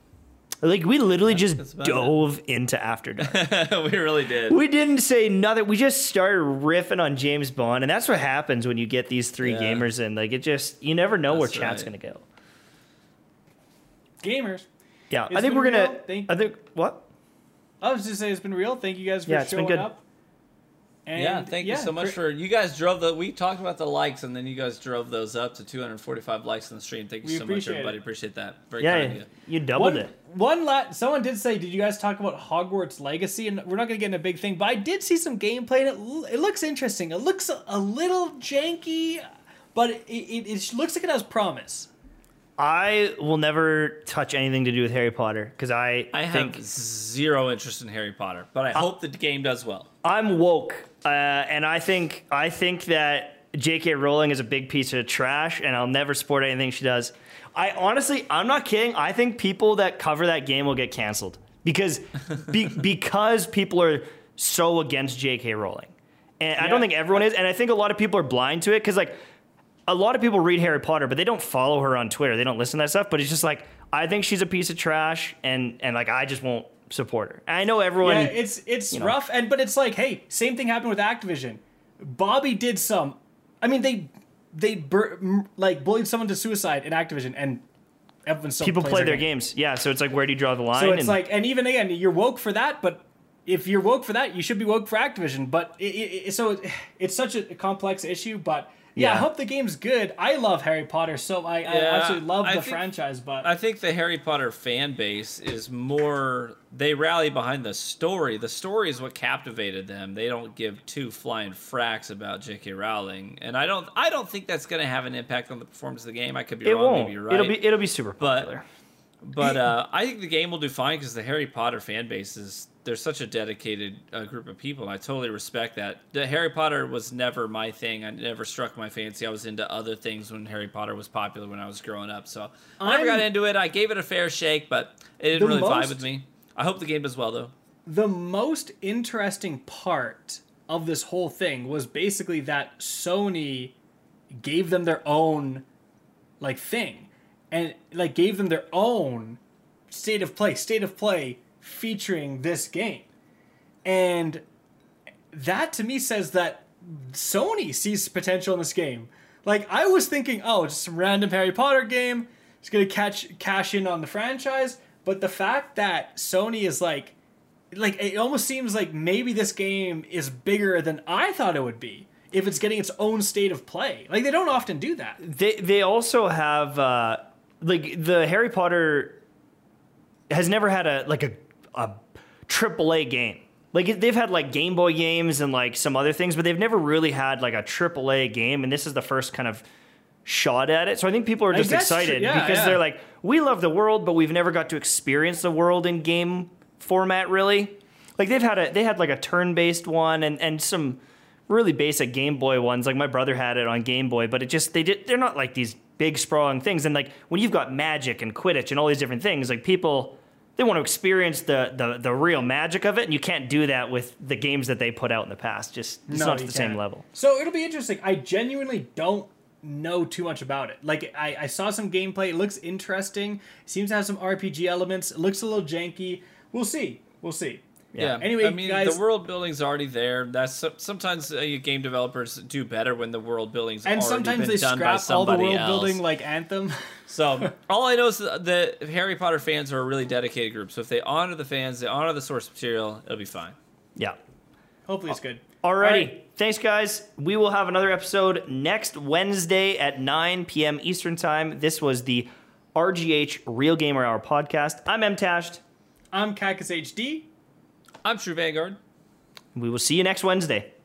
Like, we literally that's just about dove into After Dark. we really did. We didn't say nothing. We just started riffing on James Bond, and that's what happens when you get these three Yeah. gamers in. Like, it just, you never know where That's chat's right. going to go. Gamers. Yeah, It's I think been we're gonna. real. Thank- I think what? I was just saying it's been real. Thank you guys for Yeah, it's been showing good. up. And yeah, thank you yeah, so much for- for you guys drove the. We talked about the likes, and then you guys drove those up to two hundred forty-five likes on the stream. Thank you We so much, appreciate everybody. it. Appreciate that. Very Yeah, kind of you. you doubled one, it. One la- someone did say, did you guys talk about Hogwarts Legacy? And we're not going to get in a big thing, but I did see some gameplay, and it, l- it looks interesting. It looks a, a little janky, but it, it, it looks like it has promise. I will never touch anything to do with Harry Potter because I, I have think zero interest in Harry Potter, but I hope the game does well. I'm woke, uh, and I think I think that J K. Rowling is a big piece of trash, and I'll never support anything she does. I honestly, I'm not kidding. I think people that cover that game will get canceled because be, because people are so against J K. Rowling, and I don't Yeah. think everyone is, and I think a lot of people are blind to it because like. A lot of people read Harry Potter, but they don't follow her on Twitter. They don't listen to that stuff. But it's just like I think she's a piece of trash, and and like I just won't support her. And I know everyone. Yeah, it's it's you know. rough, and but it's like, hey, same thing happened with Activision. Bobby did some. I mean, they they bur- m- like bullied someone to suicide in Activision, and everyone still people plays play their game. games. Yeah, so it's like where do you draw the line? So it's and, like, and even again, you're woke for that, but if you're woke for that, you should be woke for Activision. But it, it, it, so it, it's such a complex issue. But yeah, Yeah. I hope the game's good. I love Harry Potter, so I, I Yeah, absolutely love I the think- franchise. But I think the Harry Potter fan base is more, they rally behind the story. The story is what captivated them. They don't give two flying fracks about J K. Rowling. And I don't I don't think that's going to have an impact on the performance of the game. I could be it wrong, won't. maybe you're right. It'll be it'll be super But- popular. But uh, I think the game will do fine because the Harry Potter fan base is there's such a dedicated uh, group of people, and I totally respect that. The Harry Potter was never my thing. I never struck my fancy. I was into other things when Harry Potter was popular when I was growing up. So I never I'm- got into it. I gave it a fair shake, but it didn't The really vibe most- with me. I hope the game does well though. the most interesting part of this whole thing was basically that Sony gave them their own like thing and like gave them their own state of play state of play featuring this game, and that to me says that Sony sees potential in this game. Like I was thinking, oh, just some random Harry Potter game, it's gonna catch cash in on the franchise, but the fact that Sony is like like it almost seems like maybe this game is bigger than I thought it would be if it's getting its own state of play. Like they don't often do that. They they also have uh, like the Harry Potter has never had a like a a triple A game. Like they've had like Game Boy games and like some other things, but they've never really had like a triple A game, and this is the first kind of shot at it. So I think people are I just guess, excited yeah, because yeah. they're like, we love the world, but we've never got to experience the world in game format really. Like they've had a they had like a turn-based one and and some really basic Game Boy ones. Like my brother had it on Game Boy, but it just they did they're not like these big sprawling things. And like when you've got Magic and Quidditch and all these different things, like people they want to experience the the the real magic of it, and you can't do that with the games that they put out in the past. Just it's No, not to you the same can't. level. So it'll be interesting. I genuinely don't know too much about it. Like I, I saw some gameplay. It looks interesting. Seems to have some R P G elements. It looks a little janky. We'll see. We'll see. Yeah. Anyway, I mean, guys- the world building's already there. That's sometimes uh, game developers do better when the world building's And already sometimes been they done by scrap all the somebody world else. building like Anthem. So all I know is that the Harry Potter fans are a really dedicated group. So if they honor the fans, they honor the source material, it'll be fine. Yeah. Hopefully it's good. Alrighty. All right. Thanks, guys. We will have another episode next Wednesday at nine p.m. Eastern Time. This was the R G H Real Gamer Hour podcast. I'm M Tashed. I'm Cactus H D. I'm True Vanguard. We will see you next Wednesday.